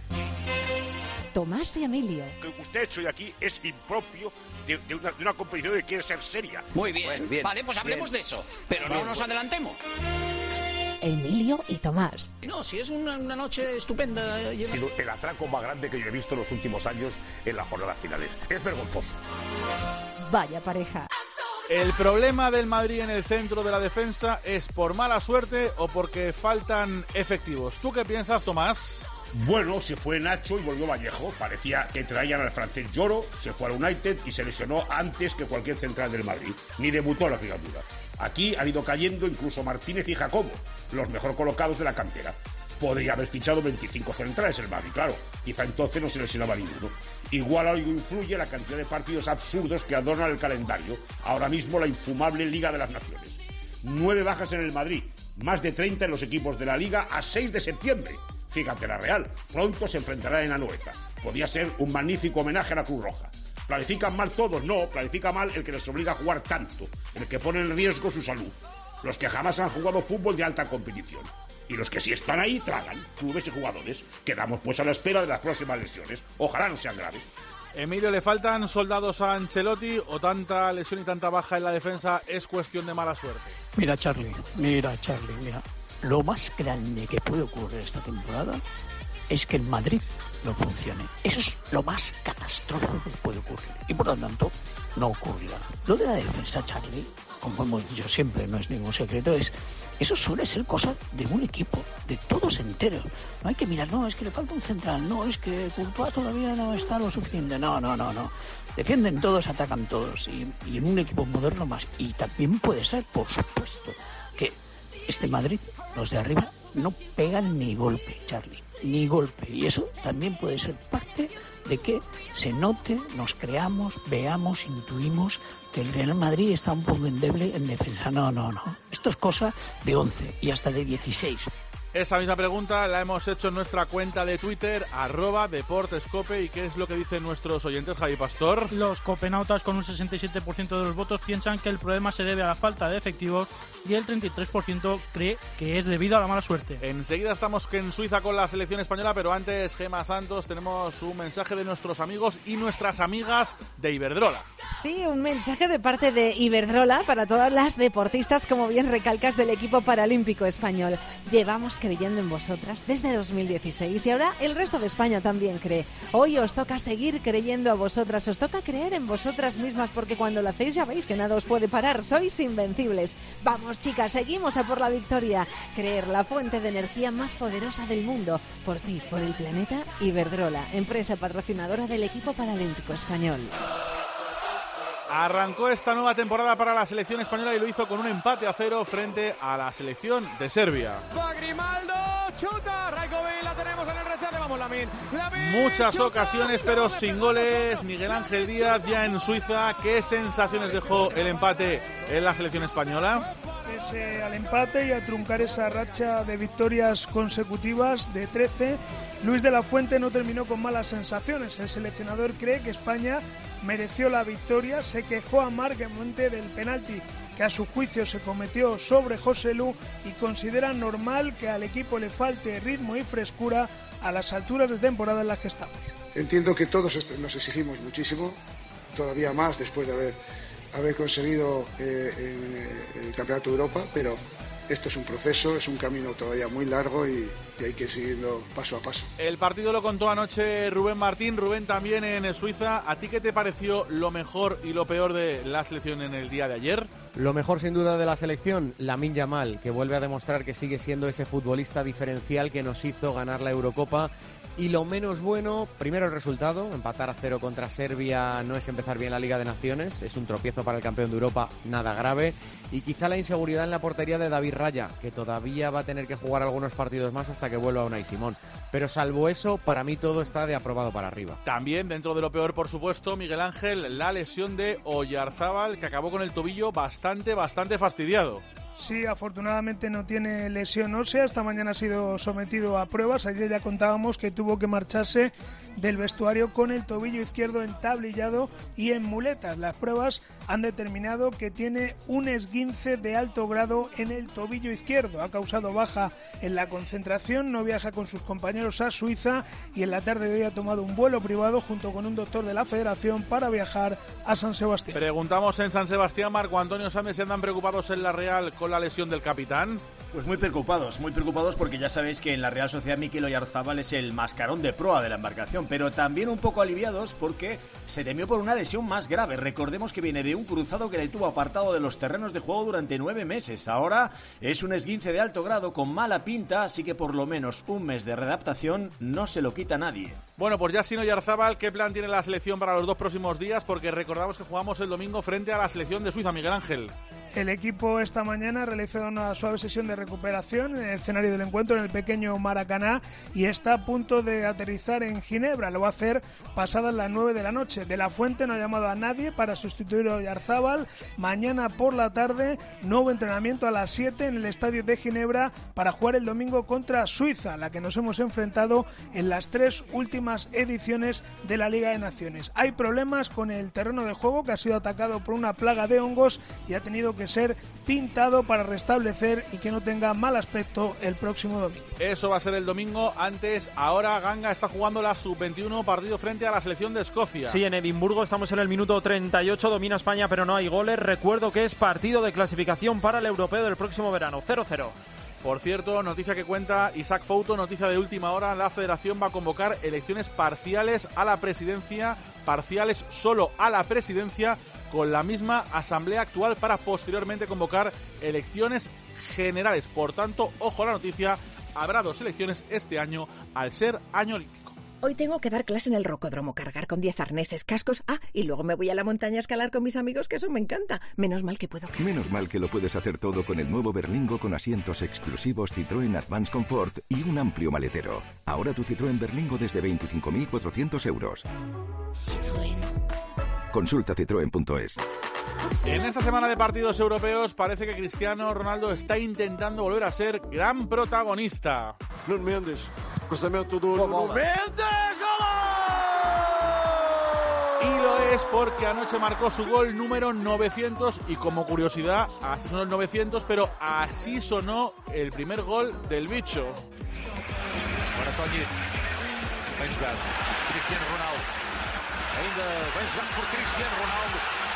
[SPEAKER 12] Tomás y Emilio.
[SPEAKER 2] Lo que usted ha hecho hoy aquí es impropio de, de, una, de una competición que quiere ser seria.
[SPEAKER 34] Muy bien,
[SPEAKER 2] Bueno, bien
[SPEAKER 34] vale, pues hablemos
[SPEAKER 2] bien.
[SPEAKER 34] de eso, pero
[SPEAKER 2] Bien,
[SPEAKER 34] no nos
[SPEAKER 2] bueno.
[SPEAKER 34] adelantemos.
[SPEAKER 12] Emilio y Tomás.
[SPEAKER 34] No, si es una, una noche estupenda.
[SPEAKER 2] Y lo- el atraco más grande que yo he visto en los últimos años en las jornadas finales. Es vergonzoso.
[SPEAKER 12] Vaya pareja.
[SPEAKER 6] ¿El problema del Madrid en el centro de la defensa es por mala suerte o porque faltan efectivos? ¿Tú qué piensas, Tomás?
[SPEAKER 2] Bueno, se fue Nacho y volvió Vallejo. Parecía que traían al francés Lloro, se fue al United y se lesionó antes que cualquier central del Madrid. Ni debutó la criatura. Aquí han ido cayendo incluso Martínez y Jacobo, los mejor colocados de la cantera. Podría haber fichado veinticinco centrales el Madrid, claro. Quizá entonces no se lesionaba ninguno. Igual algo influye la cantidad de partidos absurdos que adornan el calendario. Ahora mismo la infumable Liga de las Naciones. Nueve bajas en el Madrid, más de treinta en los equipos de la Liga a seis de septiembre. Fíjate, la Real pronto se enfrentará en Anoeta. Podría ser un magnífico homenaje a la Cruz Roja. ¿Planifican mal todos? No, planifica mal el que les obliga a jugar tanto, el que pone en riesgo su salud. Los que jamás han jugado fútbol de alta competición. Y los que sí están ahí tragan, clubes y jugadores. Quedamos pues a la espera de las próximas lesiones. Ojalá no sean graves.
[SPEAKER 6] Emilio, ¿le faltan soldados a Ancelotti o tanta lesión y tanta baja en la defensa es cuestión de mala suerte?
[SPEAKER 13] Mira, Charly, mira, Charly, mira. Lo más grande que puede ocurrir esta temporada es que el Madrid no funcione. Eso es lo más catastrófico que puede ocurrir. Y por lo tanto, no ocurrirá. Lo de la defensa, Charly, como hemos dicho siempre, no es ningún secreto, es eso suele ser cosa de un equipo, de todos enteros. No hay que mirar, no, es que le falta un central, no, es que Courtois todavía no está lo suficiente. No, no, no, no. Defienden todos, atacan todos. Y, y en un equipo moderno más. Y también puede ser, por supuesto, que este Madrid, los de arriba, no pegan ni golpe, Charly. ni golpe. Y eso también puede ser parte de que se note, nos creamos, veamos, intuimos que el Real Madrid está un poco endeble en defensa. No, no, no. Esto es cosa de once y hasta de dieciséis.
[SPEAKER 6] Esa misma pregunta la hemos hecho en nuestra cuenta de Twitter, arroba deportescope. ¿Y qué es lo que dicen nuestros oyentes, Javi Pastor?
[SPEAKER 1] Los copenautas, con un sesenta y siete por ciento de los votos, piensan que el problema se debe a la falta de efectivos y el treinta y tres por ciento cree que es debido a la mala suerte.
[SPEAKER 6] Enseguida estamos en Suiza con la selección española, pero antes, Gema Santos, tenemos un mensaje de nuestros amigos y nuestras amigas de Iberdrola.
[SPEAKER 12] Sí, un mensaje de parte de Iberdrola para todas las deportistas, como bien recalcas, del equipo paralímpico español. Llevamos creyendo en vosotras desde dos mil dieciséis y ahora el resto de España también cree. Hoy os toca seguir creyendo a vosotras, os toca creer en vosotras mismas, porque cuando lo hacéis ya veis que nada os puede parar, sois invencibles. Vamos, chicas, seguimos a por la victoria. Creer, la fuente de energía más poderosa del mundo. Por ti, por el planeta. Iberdrola, empresa patrocinadora del equipo paralímpico español.
[SPEAKER 6] Arrancó esta nueva temporada para la selección española y lo hizo con un empate a cero frente a la selección de Serbia.
[SPEAKER 5] Va Grimaldo, chuta, Raikovic, la tenemos en el rechace, vamos Lamine. Lamine
[SPEAKER 6] Muchas
[SPEAKER 5] chuta,
[SPEAKER 6] ocasiones, pero sin goles. Miguel Ángel Díaz ya en Suiza. ¿Qué sensaciones dejó el empate en la selección española?
[SPEAKER 7] Pese al empate y a truncar esa racha de victorias consecutivas de trece, Luis de la Fuente no terminó con malas sensaciones. El seleccionador cree que España mereció la victoria, se quejó amargamente del penalti que a su juicio se cometió sobre Joselu y considera normal que al equipo le falte ritmo y frescura a las alturas de temporada en las que estamos.
[SPEAKER 10] Entiendo que todos nos exigimos muchísimo, todavía más después de haber, haber conseguido eh, el Campeonato de Europa, pero esto es un proceso, es un camino todavía muy largo y, y hay que ir siguiendo paso a paso.
[SPEAKER 6] El partido lo contó anoche Rubén Martín. Rubén, también en Suiza. ¿A ti qué te pareció lo mejor y lo peor de la selección en el día de ayer?
[SPEAKER 14] Lo mejor sin duda de la selección, Lamine Yamal, que vuelve a demostrar que sigue siendo ese futbolista diferencial que nos hizo ganar la Eurocopa. Y lo menos bueno, primero el resultado, empatar a cero contra Serbia no es empezar bien la Liga de Naciones, es un tropiezo para el campeón de Europa, nada grave. Y quizá la inseguridad en la portería de David Raya, que todavía va a tener que jugar algunos partidos más hasta que vuelva Unai Simón. Pero salvo eso, para mí todo está de aprobado para arriba.
[SPEAKER 6] También, dentro de lo peor, por supuesto, Miguel Ángel, la lesión de Oyarzábal, que acabó con el tobillo bastante, bastante fastidiado.
[SPEAKER 7] Sí, afortunadamente no tiene lesión ósea. Esta mañana ha sido sometido a pruebas. Ayer ya contábamos que tuvo que marcharse del vestuario con el tobillo izquierdo entablillado y en muletas. Las pruebas han determinado que tiene un esguince de alto grado en el tobillo izquierdo. Ha causado baja en la concentración, no viaja con sus compañeros a Suiza y en la tarde de hoy ha tomado un vuelo privado junto con un doctor de la Federación para viajar a San Sebastián.
[SPEAKER 6] Preguntamos en San Sebastián, Marco Antonio Sánchez, si andan preocupados en la Real con la lesión del capitán.
[SPEAKER 15] Pues muy preocupados, muy preocupados porque ya sabéis que en la Real Sociedad Mikel Oyarzábal es el mascarón de proa de la embarcación, pero también un poco aliviados porque se temió por una lesión más grave. Recordemos que viene de un cruzado que le tuvo apartado de los terrenos de juego durante nueve meses. Ahora es un esguince de alto grado con mala pinta, así que por lo menos un mes de readaptación no se lo quita nadie.
[SPEAKER 6] Bueno, pues ya sin Oyarzábal, ¿qué plan tiene la selección para los dos próximos días? Porque recordamos que jugamos el domingo frente a la selección de Suiza, Miguel Ángel.
[SPEAKER 7] El equipo esta mañana realizó una suave sesión de recuperación en el escenario del encuentro en el pequeño Maracaná y está a punto de aterrizar en Ginebra. Lo va a hacer pasadas las nueve de la noche. De la Fuente no ha llamado a nadie para sustituir a Oyarzábal. Mañana por la tarde, nuevo entrenamiento a las siete en el estadio de Ginebra para jugar el domingo contra Suiza, la que nos hemos enfrentado en las tres últimas ediciones de la Liga de Naciones. Hay problemas con el terreno de juego, que ha sido atacado por una plaga de hongos y ha tenido que ser pintado para restablecer y que no tenga mal aspecto el próximo domingo.
[SPEAKER 6] Eso va a ser el domingo. Antes, ahora Ganga está jugando la sub veintiuno, partido frente a la selección de Escocia.
[SPEAKER 11] Sí, en Edimburgo estamos en el minuto treinta y ocho, domina España pero no hay goles. Recuerdo que es partido de clasificación para el europeo del próximo verano, cero cero.
[SPEAKER 6] Por cierto, noticia que cuenta Isaac Fouto, noticia de última hora, la Federación va a convocar elecciones parciales a la presidencia, parciales solo a la presidencia, con la misma asamblea actual para posteriormente convocar elecciones generales. Por tanto, ojo a la noticia, habrá dos elecciones este año al ser año olímpico.
[SPEAKER 16] Hoy tengo que dar clase en el rocódromo, cargar con diez arneses, cascos. Ah, y luego me voy a la montaña a escalar con mis amigos, que eso me encanta. Menos mal que puedo... Menos mal que lo puedes hacer todo con el nuevo Berlingo con asientos exclusivos Citroën Advance Comfort y un amplio maletero. Ahora tu Citroën Berlingo desde veinticinco mil cuatrocientos euros.
[SPEAKER 12] Citroën.
[SPEAKER 16] Consulta citroen punto es.
[SPEAKER 6] En esta semana de partidos europeos parece que Cristiano Ronaldo está intentando volver a ser gran protagonista.
[SPEAKER 5] Nuno Mendes, cruzamento do Nuno Mendes,
[SPEAKER 6] Y lo es porque anoche marcó su gol número novecientos y como curiosidad, así sonó el novecientos, pero así sonó el primer gol del bicho.
[SPEAKER 17] Agora Toñi, bem jogado, Cristiano Ronaldo, ainda bem jogado por Cristiano Ronaldo.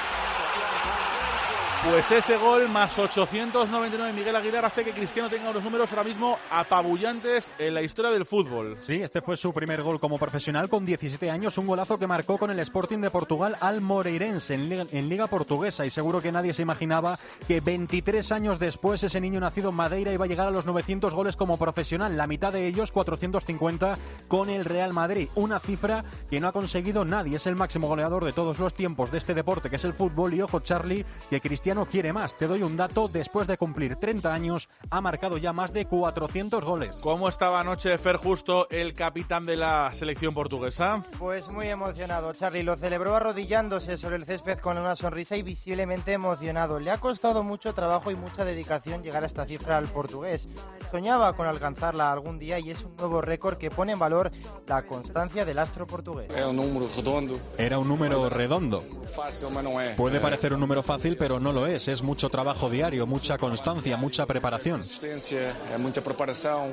[SPEAKER 6] Pues ese gol más ochocientos noventa y nueve Miguel Aguilar hace que Cristiano tenga unos números ahora mismo apabullantes en la historia del fútbol.
[SPEAKER 11] Sí, este fue su primer gol como profesional con diecisiete años, un golazo que marcó con el Sporting de Portugal al Moreirense en Liga, en Liga Portuguesa, y seguro que nadie se imaginaba que veintitrés años después ese niño nacido en Madeira iba a llegar a los novecientos goles como profesional, la mitad de ellos cuatrocientos cincuenta con el Real Madrid, una cifra que no ha conseguido nadie. Es el máximo goleador de todos los tiempos de este deporte que es el fútbol, y ojo Charlie, que Cristiano quiere más. Te doy un dato: después de cumplir treinta años ha marcado ya más de cuatrocientos goles.
[SPEAKER 6] ¿Cómo estaba anoche Fer Justo, el capitán de la selección portuguesa?
[SPEAKER 18] Pues muy emocionado, Charlie. Lo celebró arrodillándose sobre el césped con una sonrisa y visiblemente emocionado. Le ha costado mucho trabajo y mucha dedicación llegar a esta cifra al portugués. Soñaba con alcanzarla algún día y es un nuevo récord que pone en valor la constancia del astro portugués.
[SPEAKER 17] Era un número redondo.
[SPEAKER 11] Era un número redondo.
[SPEAKER 17] Fácil, pero no es.
[SPEAKER 11] Puede parecer un número fácil, pero no lo es. Es mucho trabajo diario, mucha constancia, mucha preparación.
[SPEAKER 17] Mucha preparación.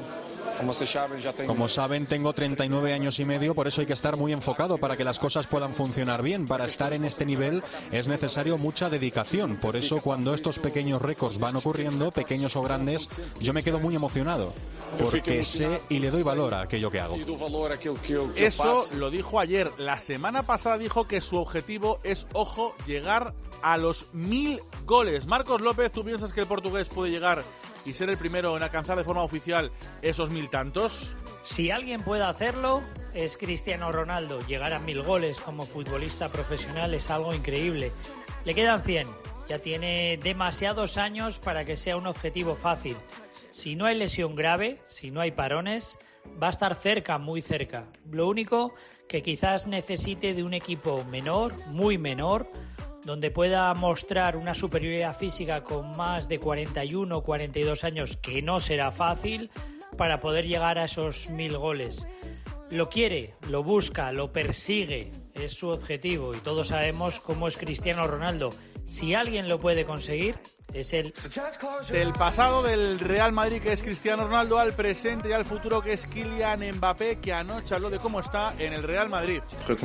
[SPEAKER 11] Como saben, tengo treinta y nueve años y medio, por eso hay que estar muy enfocado para que las cosas puedan funcionar bien. Para estar en este nivel es necesario mucha dedicación. Por eso, cuando estos pequeños récords van ocurriendo, pequeños o grandes, yo me quedo muy emocionado, porque sé y le doy valor a aquello que hago.
[SPEAKER 6] Eso lo dijo ayer. La semana pasada dijo que su objetivo es, ojo, llegar a los mil goles. Marcos López, ¿tú piensas que el portugués puede llegar y ser el primero en alcanzar de forma oficial esos mil tantos?
[SPEAKER 19] Si alguien puede hacerlo, es Cristiano Ronaldo. Llegar a mil goles como futbolista profesional es algo increíble. Le quedan cien. Ya tiene demasiados años para que sea un objetivo fácil. Si no hay lesión grave, si no hay parones, va a estar cerca, muy cerca. Lo único que quizás necesite de un equipo menor, muy menor, donde pueda mostrar una superioridad física con más de cuarenta y uno o cuarenta y dos años, que no será fácil, para poder llegar a esos mil goles. Lo quiere, lo busca, lo persigue, es su objetivo y todos sabemos cómo es Cristiano Ronaldo. Si alguien lo puede conseguir, es él.
[SPEAKER 6] Del pasado del Real Madrid, que es Cristiano Ronaldo, al presente y al futuro, que es Kylian Mbappé, que anoche habló de cómo está en el Real Madrid.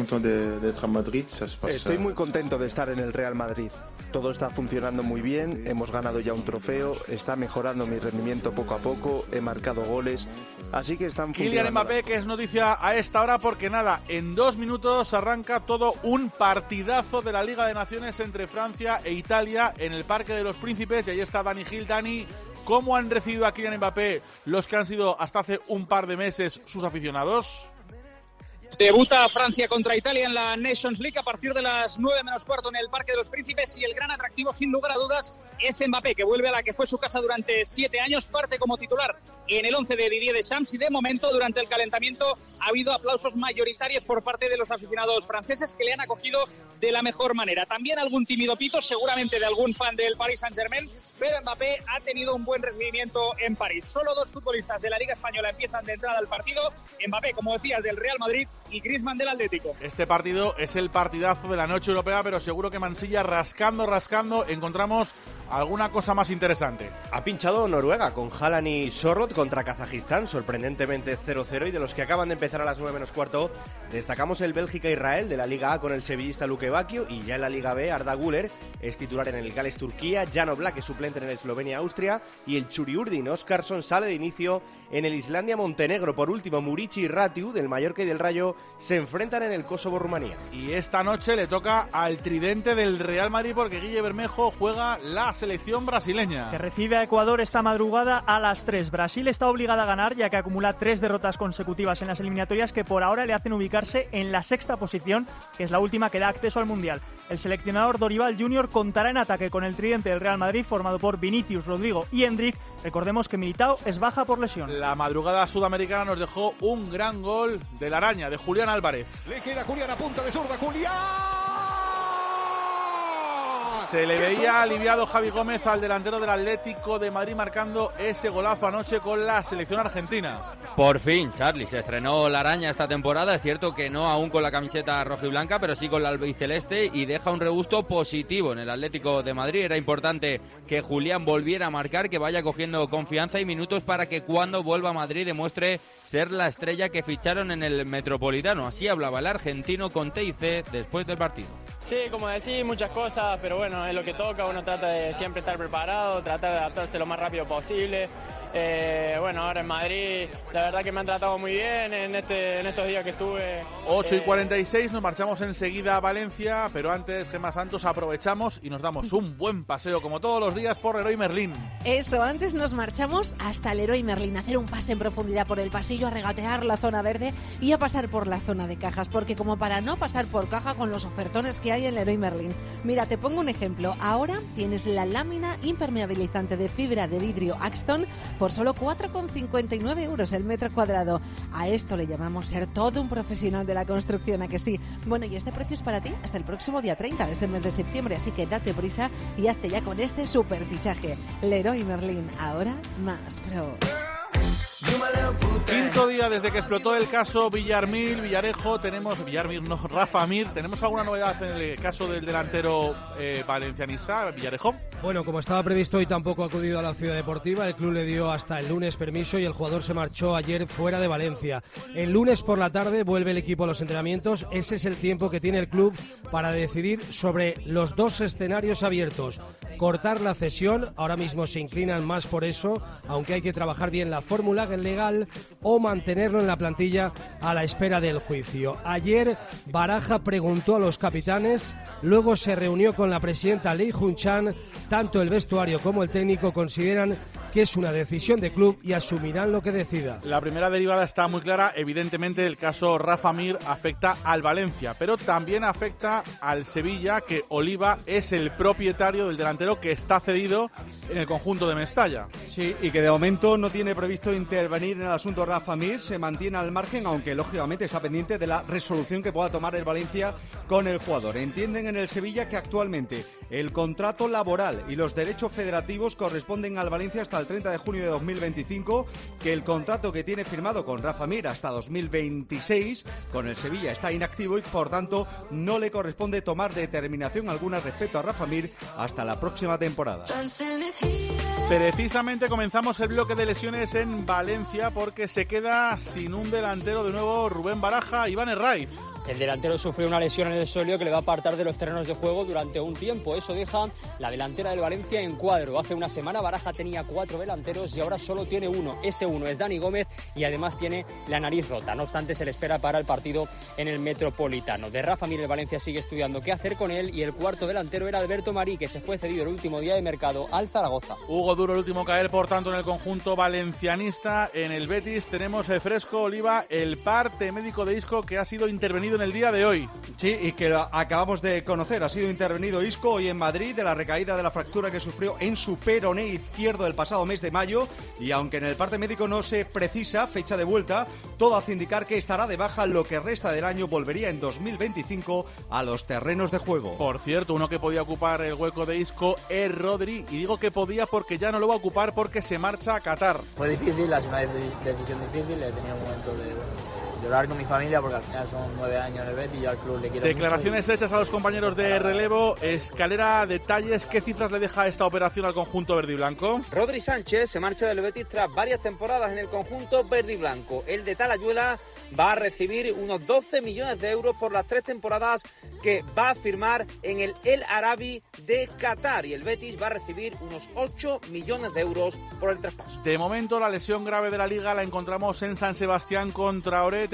[SPEAKER 20] Estoy muy contento de estar en el Real Madrid. Todo está funcionando muy bien, hemos ganado ya un trofeo, está mejorando mi rendimiento poco a poco, he marcado goles, así que están funcionando.
[SPEAKER 6] Kylian Mbappé, que es noticia a esta hora porque nada, en dos minutos arranca todo un partidazo de la Liga de Naciones entre Francia e Italia en el Parque de los Príncipes, y ahí está Dani Gil. Dani, ¿cómo han recibido a Kylian Mbappé los que han sido hasta hace un par de meses sus aficionados?
[SPEAKER 21] Debuta Francia contra Italia en la Nations League a partir de las nueve menos cuarto en el Parque de los Príncipes, y el gran atractivo, sin lugar a dudas, es Mbappé, que vuelve a la que fue su casa durante siete años, parte como titular en el once de Didier Deschamps, y de momento durante el calentamiento ha habido aplausos mayoritarios por parte de los aficionados franceses, que le han acogido de la mejor manera. También algún tímido pito, seguramente de algún fan del Paris Saint-Germain, pero Mbappé ha tenido un buen recibimiento en París. Solo dos futbolistas de la Liga Española empiezan de entrada al partido: Mbappé, como decías, del Real Madrid, y Griezmann del Atlético.
[SPEAKER 6] Este partido es el partidazo de la noche europea, pero seguro que Mansilla, rascando, rascando, encontramos alguna cosa más interesante.
[SPEAKER 22] Ha pinchado Noruega con Haaland y Sorloth contra Kazajistán, sorprendentemente cero cero, y de los que acaban de empezar a las nueve menos cuarto, destacamos el Bélgica-Israel de la Liga A con el sevillista Luke Bacchio, y ya en la Liga B, Arda Güler es titular en el Gales-Turquía, Jan Oblak es suplente en el Eslovenia-Austria, y el Churiurdin Óskarsson sale de inicio en el Islandia-Montenegro. Por último, Murici y Ratiu del Mallorca y del Rayo se enfrentan en el Kosovo-Rumanía.
[SPEAKER 6] Y esta noche le toca al tridente del Real Madrid, porque Guille Bermejo juega la selección brasileña,
[SPEAKER 3] que recibe a Ecuador esta madrugada a las tres. Brasil está obligada a ganar ya que acumula tres derrotas consecutivas en las eliminatorias que por ahora le hacen ubicarse en la sexta posición, que es la última que da acceso al Mundial. El seleccionador Dorival junior contará en ataque con el tridente del Real Madrid formado por Vinicius, Rodrigo y Endrick. Recordemos que Militao es baja por lesión.
[SPEAKER 6] La madrugada sudamericana nos dejó un gran gol de la araña, de Julián Álvarez.
[SPEAKER 5] Le queda Julián a punta de zurda, Julián.
[SPEAKER 6] Se le veía aliviado Javi Gómez al delantero del Atlético de Madrid marcando ese golazo anoche con la selección argentina.
[SPEAKER 4] Por fin, Charlie, se estrenó la araña esta temporada. Es cierto que no aún con la camiseta rojiblanca, pero sí con la albiceleste, y deja un regusto positivo en el Atlético de Madrid. Era importante que Julián volviera a marcar, que vaya cogiendo confianza y minutos para que cuando vuelva a Madrid demuestre ser la estrella que ficharon en el Metropolitano. Así hablaba el argentino con T I C después del partido.
[SPEAKER 8] Sí, como decís, muchas cosas, pero bueno, es lo que toca. Uno trata de siempre estar preparado, tratar de adaptarse lo más rápido posible. Eh, bueno, ahora en Madrid, la verdad que me han tratado muy bien en, este, en estos días que estuve.
[SPEAKER 6] ocho y
[SPEAKER 8] eh,
[SPEAKER 6] cuarenta y seis, nos marchamos enseguida a Valencia, pero antes, Gemma Santos, aprovechamos y nos damos un buen paseo, como todos los días, por Leroy Merlin.
[SPEAKER 12] Eso, antes nos marchamos hasta Leroy Merlin, a hacer un pase en profundidad por el pasillo, a regatear la zona verde y a pasar por la zona de cajas, porque como para no pasar por caja con los ofertones que hay en Leroy Merlin. Mira, te pongo un ejemplo. Ahora tienes la lámina impermeabilizante de fibra de vidrio Axton por solo cuatro con cincuenta y nueve euros el metro cuadrado. A esto le llamamos ser todo un profesional de la construcción, ¿a que sí? Bueno, y este precio es para ti hasta el próximo día treinta de este mes de septiembre, así que date prisa y hazte ya con este super fichaje. Leroy Merlin, ahora más pro.
[SPEAKER 6] Quinto día desde que explotó el caso Villarmil, Villarejo, tenemos, Villarmil no, Rafa Mir, ¿tenemos alguna novedad en el caso del delantero eh, valencianista, Villarejo?
[SPEAKER 23] Bueno, como estaba previsto, hoy tampoco ha acudido a la ciudad deportiva, el club le dio hasta el lunes permiso y el jugador se marchó ayer fuera de Valencia. El lunes por la tarde vuelve el equipo a los entrenamientos, ese es el tiempo que tiene el club para decidir sobre los dos escenarios abiertos. Cortar la cesión, ahora mismo se inclinan más por eso, aunque hay que trabajar bien la fórmula legal, o mantenerlo en la plantilla a la espera del juicio. Ayer Baraja preguntó a los capitanes, luego se reunió con la presidenta Lei Jun-chan. Tanto el vestuario como el técnico consideran que es una decisión de club y asumirán lo que decida.
[SPEAKER 6] La primera derivada está muy clara. Evidentemente el caso Rafa Mir afecta al Valencia, pero también afecta al Sevilla, que Oliva es el propietario del delantero que está cedido en el conjunto de Mestalla.
[SPEAKER 24] Sí, y que de momento no tiene previsto intervenir en el asunto Rafa Mir, se mantiene al margen, aunque lógicamente está pendiente de la resolución que pueda tomar el Valencia con el jugador. Entienden en el Sevilla que actualmente el contrato laboral y los derechos federativos corresponden al Valencia hasta el treinta de junio de dos mil veinticinco, que el contrato que tiene firmado con Rafa Mir hasta dos mil veintiséis con el Sevilla está inactivo y por tanto no le corresponde tomar determinación alguna respecto a Rafa Mir hasta la próxima temporada.
[SPEAKER 6] Precisamente comenzamos el bloque de lesiones en Valencia porque se queda sin un delantero de nuevo Rubén Baraja. Iván Herraiz.
[SPEAKER 25] El delantero sufrió una lesión en el solio que le va a apartar de los terrenos de juego durante un tiempo. Eso deja la delantera del Valencia en cuadro. Hace una semana Baraja tenía cuatro delanteros y ahora solo tiene uno. Ese uno es Dani Gómez y además tiene la nariz rota. No obstante, se le espera para el partido en el Metropolitano. De Rafa Mir, el Valencia sigue estudiando qué hacer con él y el cuarto delantero era Alberto Marí, que se fue cedido el último día de mercado al Zaragoza.
[SPEAKER 6] Hugo Duro, el último caer, por tanto, en el conjunto valencianista. En el Betis tenemos el fresco, Oliva, el parte médico de Isco que ha sido intervenido en el día de hoy.
[SPEAKER 24] Sí, y que acabamos de conocer. Ha sido intervenido Isco hoy en Madrid de la recaída de la fractura que sufrió en su peroné izquierdo el pasado mes de mayo, y aunque en el parte médico no se precisa fecha de vuelta, todo hace indicar que estará de baja lo que resta del año. Volvería en dos mil veinticinco a los terrenos de juego.
[SPEAKER 6] Por cierto, uno que podía ocupar el hueco de Isco es Rodri, y digo que podía porque ya no lo va a ocupar porque se marcha a Qatar.
[SPEAKER 26] Fue difícil, ha sido una decisión difícil, he tenido un momento de llorar con mi familia porque al final son nueve años en el Betis y al club le quiero
[SPEAKER 6] Declaraciones
[SPEAKER 26] mucho y...
[SPEAKER 6] hechas a los compañeros de relevo. Escalera, detalles, ¿qué cifras le deja esta operación al conjunto verde y blanco?
[SPEAKER 27] Rodri Sánchez se marcha del Betis tras varias temporadas en el conjunto verde y blanco. El de Talayuela va a recibir unos doce millones de euros por las tres temporadas que va a firmar en el El Arabi de Qatar, y el Betis va a recibir unos ocho millones de euros por el traspaso.
[SPEAKER 6] De momento la lesión grave de la Liga la encontramos en San Sebastián con Traoré. Te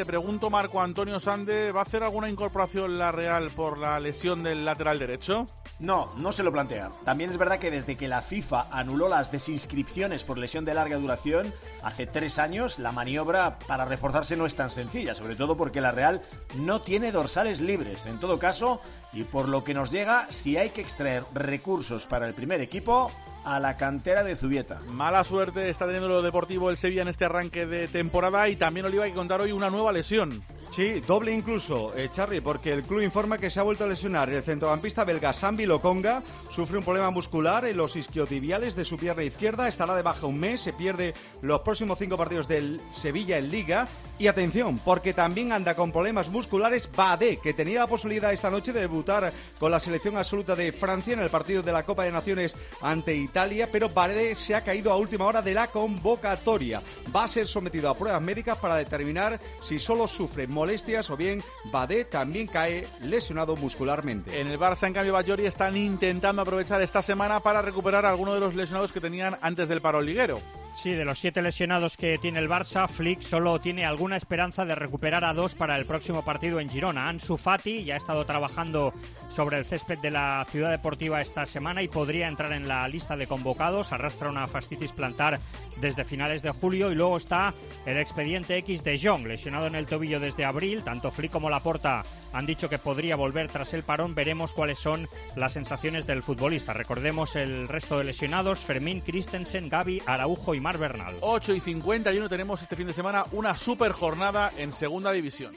[SPEAKER 6] te pregunto, Marco Antonio Sande, ¿va a hacer alguna incorporación la Real por la lesión del lateral derecho?
[SPEAKER 1] No, no se lo plantea. También es verdad que desde que la FIFA anuló las desinscripciones por lesión de larga duración hace tres años, la maniobra para reforzarse no es tan sencilla, sobre todo porque la Real no tiene dorsales libres. En todo caso, y por lo que nos llega, si hay que extraer recursos para el primer equipo, a la cantera de Zubieta.
[SPEAKER 6] Mala suerte está teniendo lo deportivo el Sevilla en este arranque de temporada, y también Oliva hay que contar hoy una nueva lesión.
[SPEAKER 24] Sí, doble incluso, eh, Charly, porque el club informa que se ha vuelto a lesionar el centrocampista belga Sambi Lokonga. Sufre un problema muscular en los isquiotibiales de su pierna izquierda, estará de baja un mes, se pierde los próximos cinco partidos del Sevilla en Liga. Y atención, porque también anda con problemas musculares Badé, que tenía la posibilidad esta noche de debutar con la selección absoluta de Francia en el partido de la Copa de Naciones ante Italia, pero Badé se ha caído a última hora de la convocatoria. Va a ser sometido a pruebas médicas para determinar si solo sufre molestias o bien Badé también cae lesionado muscularmente.
[SPEAKER 6] En el Barça, en cambio, Batllori están intentando aprovechar esta semana para recuperar a algunos de los lesionados que tenían antes del paro liguero.
[SPEAKER 2] Sí, de los siete lesionados que tiene el Barça, Flick solo tiene alguna esperanza de recuperar a dos para el próximo partido en Girona. Ansu Fati ya ha estado trabajando sobre el césped de la Ciudad Deportiva esta semana y podría entrar en la lista de convocados. Arrastra una fascitis plantar desde finales de julio. Y luego está el expediente X de Jong, lesionado en el tobillo desde abril. Tanto Flick como Laporta han dicho que podría volver tras el parón. Veremos cuáles son las sensaciones del futbolista. Recordemos el resto de lesionados: Fermín, Christensen, Gavi, Araujo y Mar Bernal.
[SPEAKER 6] ocho y cincuenta y uno, tenemos este fin de semana una super jornada en Segunda División.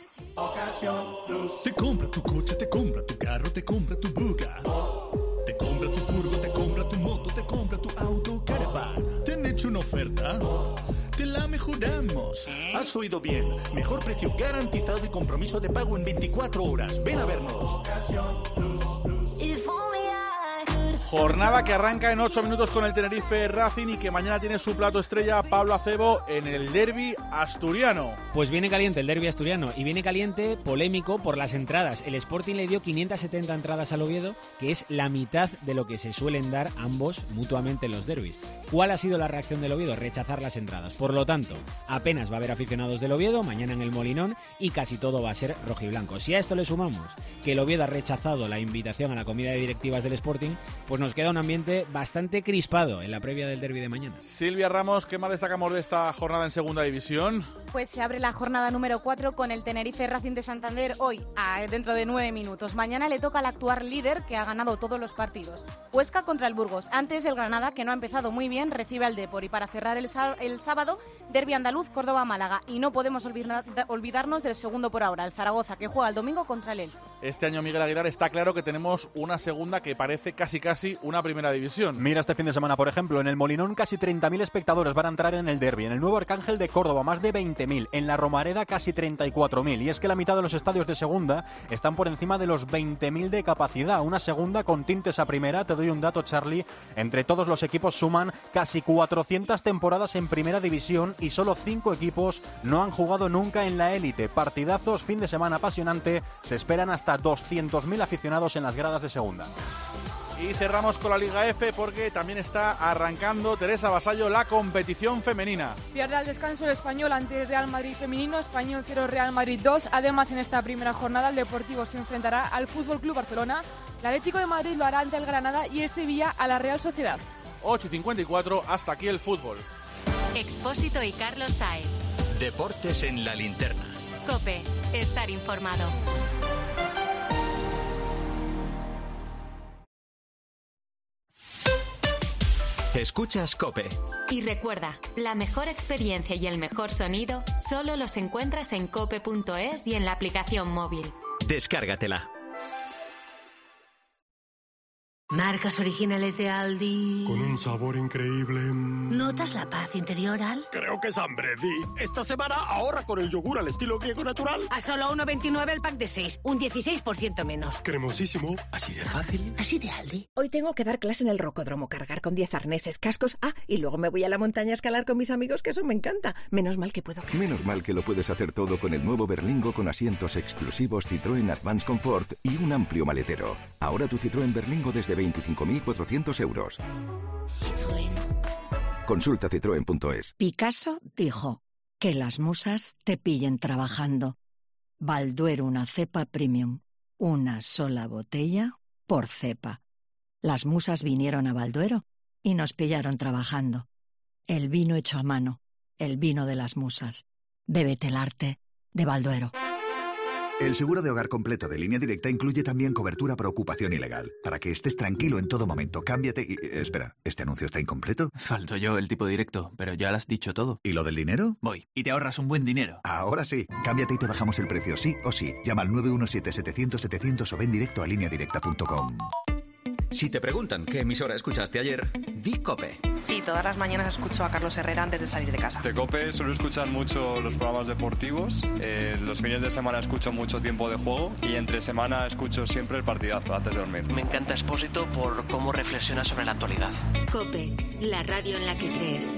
[SPEAKER 9] Te compra tu coche, te compra tu carro, te compra tu buga. Te compra tu furgo, te compra tu moto, te compra tu auto, caravan. ¿Te han hecho una oferta? Te la mejoramos. Has oído bien. Mejor precio garantizado y compromiso de pago en veinticuatro horas. Ven a vernos.
[SPEAKER 6] Jornada que arranca en ocho minutos con el Tenerife Racing y que mañana tiene su plato estrella Pablo Acebo en el derbi asturiano.
[SPEAKER 10] Pues viene caliente el derbi asturiano y viene caliente, polémico por las entradas. El Sporting le dio quinientas setenta entradas al Oviedo, que es la mitad de lo que se suelen dar ambos mutuamente en los derbis. ¿Cuál ha sido la reacción del Oviedo? Rechazar las entradas. Por lo tanto, apenas va a haber aficionados del Oviedo mañana en el Molinón y casi todo va a ser rojiblanco. Si a esto le sumamos que el Oviedo ha rechazado la invitación a la comida de directivas del Sporting, pues nos queda un ambiente bastante crispado en la previa del derbi de mañana.
[SPEAKER 6] Silvia Ramos, ¿qué más destacamos de esta jornada en Segunda División?
[SPEAKER 13] Pues se abre la jornada número cuatro con el Tenerife Racing de Santander hoy, a, dentro de nueve minutos. Mañana le toca al actual líder, que ha ganado todos los partidos. Huesca contra el Burgos. Antes el Granada, que no ha empezado muy bien, recibe al Depor. Y para cerrar el, el sábado, derbi andaluz, Córdoba-Málaga. Y no podemos olvidar, olvidarnos del segundo por ahora, el Zaragoza, que juega el domingo contra el Elche.
[SPEAKER 6] Este año, Miguel Aguilar, está claro que tenemos una segunda que parece casi casi una primera división.
[SPEAKER 11] Mira este fin de semana, por ejemplo, en el Molinón casi treinta mil espectadores van a entrar en el derbi. En el Nuevo Arcángel de Córdoba, más de veinte mil. En la Romareda, casi treinta y cuatro mil. Y es que la mitad de los estadios de segunda están por encima de los veinte mil de capacidad. Una segunda con tintes a primera. Te doy un dato, Charly. Entre todos los equipos suman casi cuatrocientas temporadas en primera división y solo cinco equipos no han jugado nunca en la élite. Partidazos, fin de semana apasionante. Se esperan hasta doscientos mil aficionados en las gradas de segunda.
[SPEAKER 6] Y cerramos con la Liga F porque también está arrancando, Teresa Vasallo, la competición femenina.
[SPEAKER 14] Pierde al descanso el Español ante el Real Madrid femenino, Español cero, Real Madrid dos. Además, en esta primera jornada el Deportivo se enfrentará al F C Barcelona, el Atlético de Madrid lo hará ante el Granada y el Sevilla a la Real Sociedad.
[SPEAKER 6] ocho y cincuenta y cuatro, hasta aquí el fútbol.
[SPEAKER 15] Expósito y Carlos Saez.
[SPEAKER 9] Deportes en la linterna.
[SPEAKER 15] COPE, estar informado.
[SPEAKER 9] Escuchas COPE.
[SPEAKER 15] Y recuerda, la mejor experiencia y el mejor sonido solo los encuentras en cope punto es y en la aplicación móvil.
[SPEAKER 9] Descárgatela.
[SPEAKER 28] Marcas originales de Aldi.
[SPEAKER 29] Con un sabor increíble.
[SPEAKER 28] ¿Notas la paz interior, Al?
[SPEAKER 29] Creo que es hambre, Di. Esta semana ahorra con el yogur al estilo griego natural.
[SPEAKER 28] A solo uno veintinueve el pack de seis. Un dieciséis por ciento menos.
[SPEAKER 29] Cremosísimo. Así de fácil.
[SPEAKER 28] Así de Aldi.
[SPEAKER 16] Hoy tengo que dar clase en el rocódromo, cargar con diez arneses, cascos. Ah, y luego me voy a la montaña a escalar con mis amigos, que eso me encanta. Menos mal que puedo...
[SPEAKER 30] Menos mal que lo puedes hacer todo con el nuevo Berlingo con asientos exclusivos Citroën Advance Comfort y un amplio maletero. Ahora tu Citroën Berlingo desde veinticinco mil cuatrocientos euros.
[SPEAKER 28] Citroën.
[SPEAKER 30] Consulta citroen punto es.
[SPEAKER 16] Picasso dijo:
[SPEAKER 3] Que las musas te pillen trabajando. Balduero, una cepa premium. Una sola botella por cepa. Las musas vinieron a Balduero y nos pillaron trabajando. El vino hecho a mano, el vino de las musas. Bébete el arte de Balduero.
[SPEAKER 4] El seguro de hogar completo de Línea Directa incluye también cobertura por ocupación ilegal. Para que estés tranquilo en todo momento, cámbiate y... Espera, ¿este anuncio está incompleto?
[SPEAKER 5] Falto yo, el tipo directo, pero ya lo has dicho todo.
[SPEAKER 4] ¿Y lo del dinero?
[SPEAKER 5] Voy, y te ahorras un buen dinero.
[SPEAKER 4] Ahora sí, cámbiate y te bajamos el precio, sí o sí. Llama al nueve uno siete, setecientos, setecientos o ven directo a línea directa punto com.
[SPEAKER 7] Si te preguntan qué emisora escuchaste ayer, di COPE.
[SPEAKER 17] Sí, todas las mañanas escucho a Carlos Herrera antes de salir de casa.
[SPEAKER 18] De COPE suelo escuchar mucho los programas deportivos, eh, los fines de semana escucho mucho Tiempo de Juego y entre semana escucho siempre el partidazo antes de dormir.
[SPEAKER 19] Me encanta Expósito por cómo reflexiona sobre la actualidad.
[SPEAKER 15] COPE, la radio en la que crees.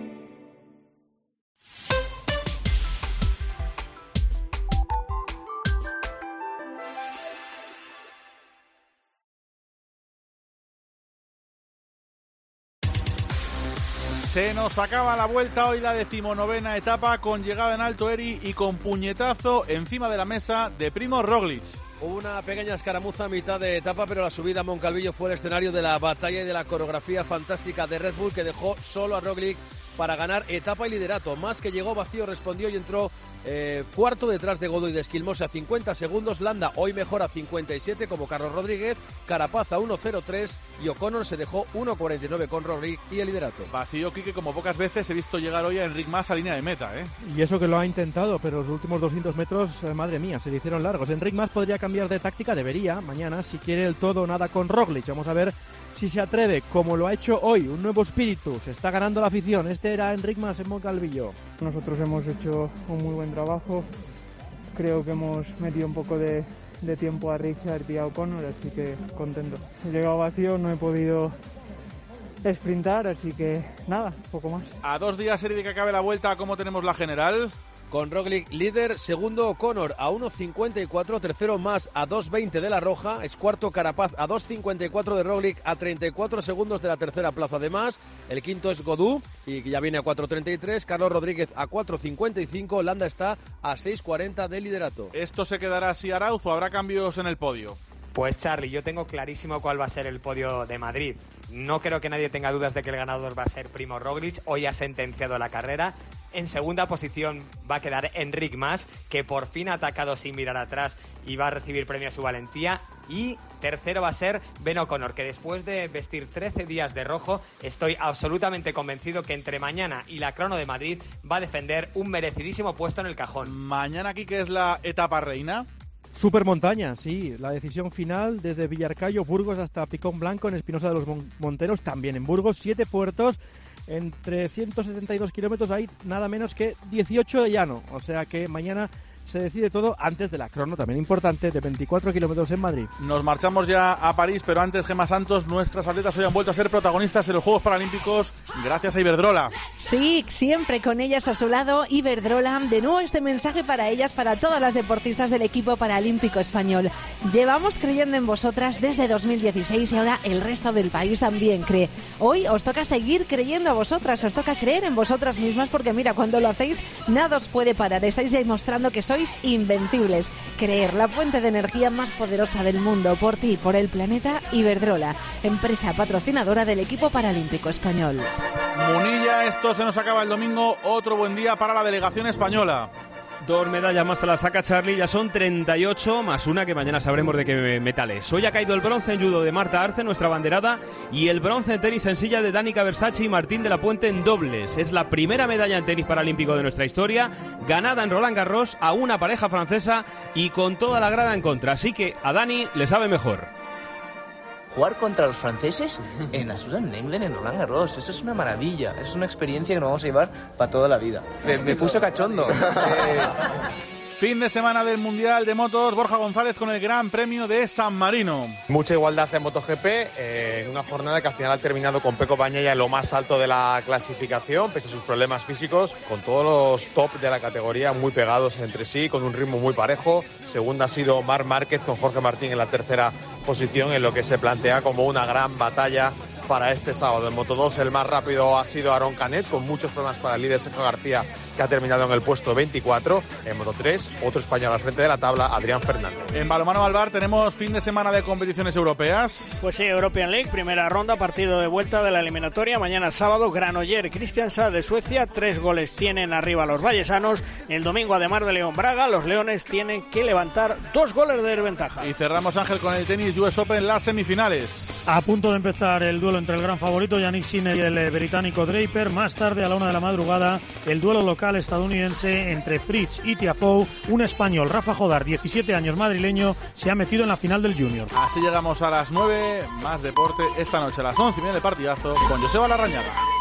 [SPEAKER 6] Se nos acaba la vuelta hoy, la decimonovena etapa, con llegada en Alto Eri y con puñetazo encima de la mesa de Primo Roglic.
[SPEAKER 23] Hubo una pequeña escaramuza a mitad de etapa, pero la subida a Moncalvillo fue el escenario de la batalla y de la coreografía fantástica de Red Bull, que dejó solo a Roglic para ganar etapa y liderato. Más que llegó vacío, respondió y entró eh, cuarto detrás de Godoy de Esquilmose a cincuenta segundos. Landa hoy mejor a cincuenta y siete como Carlos Rodríguez. Carapaz a uno cero tres y O'Connor se dejó uno cuarenta y nueve con Roglic y el liderato.
[SPEAKER 6] Vacío, Quique, como pocas veces he visto llegar hoy a Enric Mas a línea de meta, ¿eh?
[SPEAKER 20] Y eso que lo ha intentado, pero los últimos doscientos metros, eh, madre mía, se le hicieron largos. Enric Mas podría cambiar de táctica, debería, mañana, si quiere el todo o nada con Roglic. Vamos a ver si se atreve, como lo ha hecho hoy, un nuevo espíritu. Se está ganando la afición. Este era Enric Mas en Moncalvillo.
[SPEAKER 21] Nosotros hemos hecho un muy buen trabajo. Creo que hemos metido un poco de, de tiempo a Richard y a O'Connor, así que contento. He llegado vacío, no he podido sprintar, así que nada, poco más.
[SPEAKER 6] A dos días, Eri, de que acabe la vuelta, ¿cómo tenemos la general?
[SPEAKER 23] Con Roglic líder, segundo O'Connor a uno cincuenta y cuatro, tercero Mas a dos veinte de la Roja, es cuarto Carapaz a dos cincuenta y cuatro de Roglic, a treinta y cuatro segundos de la tercera plaza de Mas, el quinto es Godú y ya viene a cuatro treinta y tres, Carlos Rodríguez a cuatro cincuenta y cinco, Landa está a seis cuarenta de liderato.
[SPEAKER 6] ¿Esto se quedará así, Arauz, o habrá cambios en el podio?
[SPEAKER 22] Pues Charlie, yo tengo clarísimo cuál va a ser el podio de Madrid. No creo que nadie tenga dudas de que el ganador va a ser Primo Roglic. Hoy ha sentenciado la carrera. En segunda posición va a quedar Enric Mas, que por fin ha atacado sin mirar atrás y va a recibir premio a su valentía. Y tercero va a ser Ben O'Connor, que después de vestir trece días de rojo, estoy absolutamente convencido que entre mañana y la Crono de Madrid va a defender un merecidísimo puesto en el cajón.
[SPEAKER 6] Mañana aquí, que es la etapa reina.
[SPEAKER 20] Supermontaña, sí, la decisión final desde Villarcayo, Burgos hasta Picón Blanco en Espinosa de los Monteros, también en Burgos, siete puertos, entre ciento setenta y dos kilómetros hay nada menos que dieciocho de llano, o sea que mañana se decide todo antes de la crono, también importante, de veinticuatro kilómetros en Madrid.
[SPEAKER 6] Nos marchamos ya a París, pero antes, Gemma Santos, nuestras atletas hoy han vuelto a ser protagonistas en los Juegos Paralímpicos gracias a Iberdrola.
[SPEAKER 12] Sí, siempre con ellas a su lado, Iberdrola. De nuevo este mensaje para ellas, para todas las deportistas del equipo paralímpico español. Llevamos creyendo en vosotras desde dos mil dieciséis y ahora el resto del país también cree. Hoy os toca seguir creyendo a vosotras, os toca creer en vosotras mismas, porque mira, cuando lo hacéis, nada os puede parar. Estáis demostrando que sois Sois invencibles. Creer, la fuente de energía más poderosa del mundo. Por ti, por el planeta. Iberdrola, empresa patrocinadora del equipo paralímpico español.
[SPEAKER 6] Munilla, esto se nos acaba el domingo. Otro buen día para la delegación española.
[SPEAKER 31] Dos medallas más a la saca Charlie, ya son treinta y ocho, más una que mañana sabremos de qué metal es. Hoy ha caído el bronce en judo de Marta Arce, nuestra abanderada, y el bronce en tenis en silla de Danica Versace y Martín de la Puente en dobles. Es la primera medalla en tenis paralímpico de nuestra historia, ganada en Roland Garros a una pareja francesa y con toda la grada en contra, así que a Dani le sabe mejor.
[SPEAKER 32] Jugar contra los franceses en la Susan Lenglen, en Roland Garros, eso es una maravilla, eso es una experiencia que nos vamos a llevar para toda la vida. Me, me puso cachondo. eh...
[SPEAKER 6] Fin de semana del Mundial de Motos, Borja González con el Gran Premio de San Marino.
[SPEAKER 33] Mucha igualdad en MotoGP, eh, en una jornada que al final ha terminado con Pecco Bagnaia en lo más alto de la clasificación, pese a sus problemas físicos, con todos los top de la categoría muy pegados entre sí, con un ritmo muy parejo. Segunda ha sido Marc Márquez, con Jorge Martín en la tercera posición, en lo que se plantea como una gran batalla para este sábado. En Moto dos el más rápido ha sido Aarón Canet, con muchos problemas para el líder Sergio García que ha terminado en el puesto veinticuatro. En Moto tres, otro español al frente de la tabla, Adrián Fernández.
[SPEAKER 6] En balonmano Balbar tenemos fin de semana de competiciones europeas.
[SPEAKER 1] Pues sí, European League, primera ronda, partido de vuelta de la eliminatoria. Mañana sábado, Granoller, Kristianstad de Suecia, tres goles tienen arriba los vallesanos. El domingo, además de León Braga, los leones tienen que levantar dos goles de ventaja.
[SPEAKER 6] Y cerramos, Ángel, con el tenis U S Open, las semifinales.
[SPEAKER 2] A punto de empezar el duelo entre el gran favorito Yannick Sinner y el británico Draper. Más tarde, a la una de la madrugada, el duelo local estadounidense entre Fritz y Tiafoe. Un español, Rafa Jodar, diecisiete años, madrileño, se ha metido en la final del Junior.
[SPEAKER 6] Así llegamos a las nueve, más deporte esta noche a las once y media de partidazo con Joseba Larrañaga.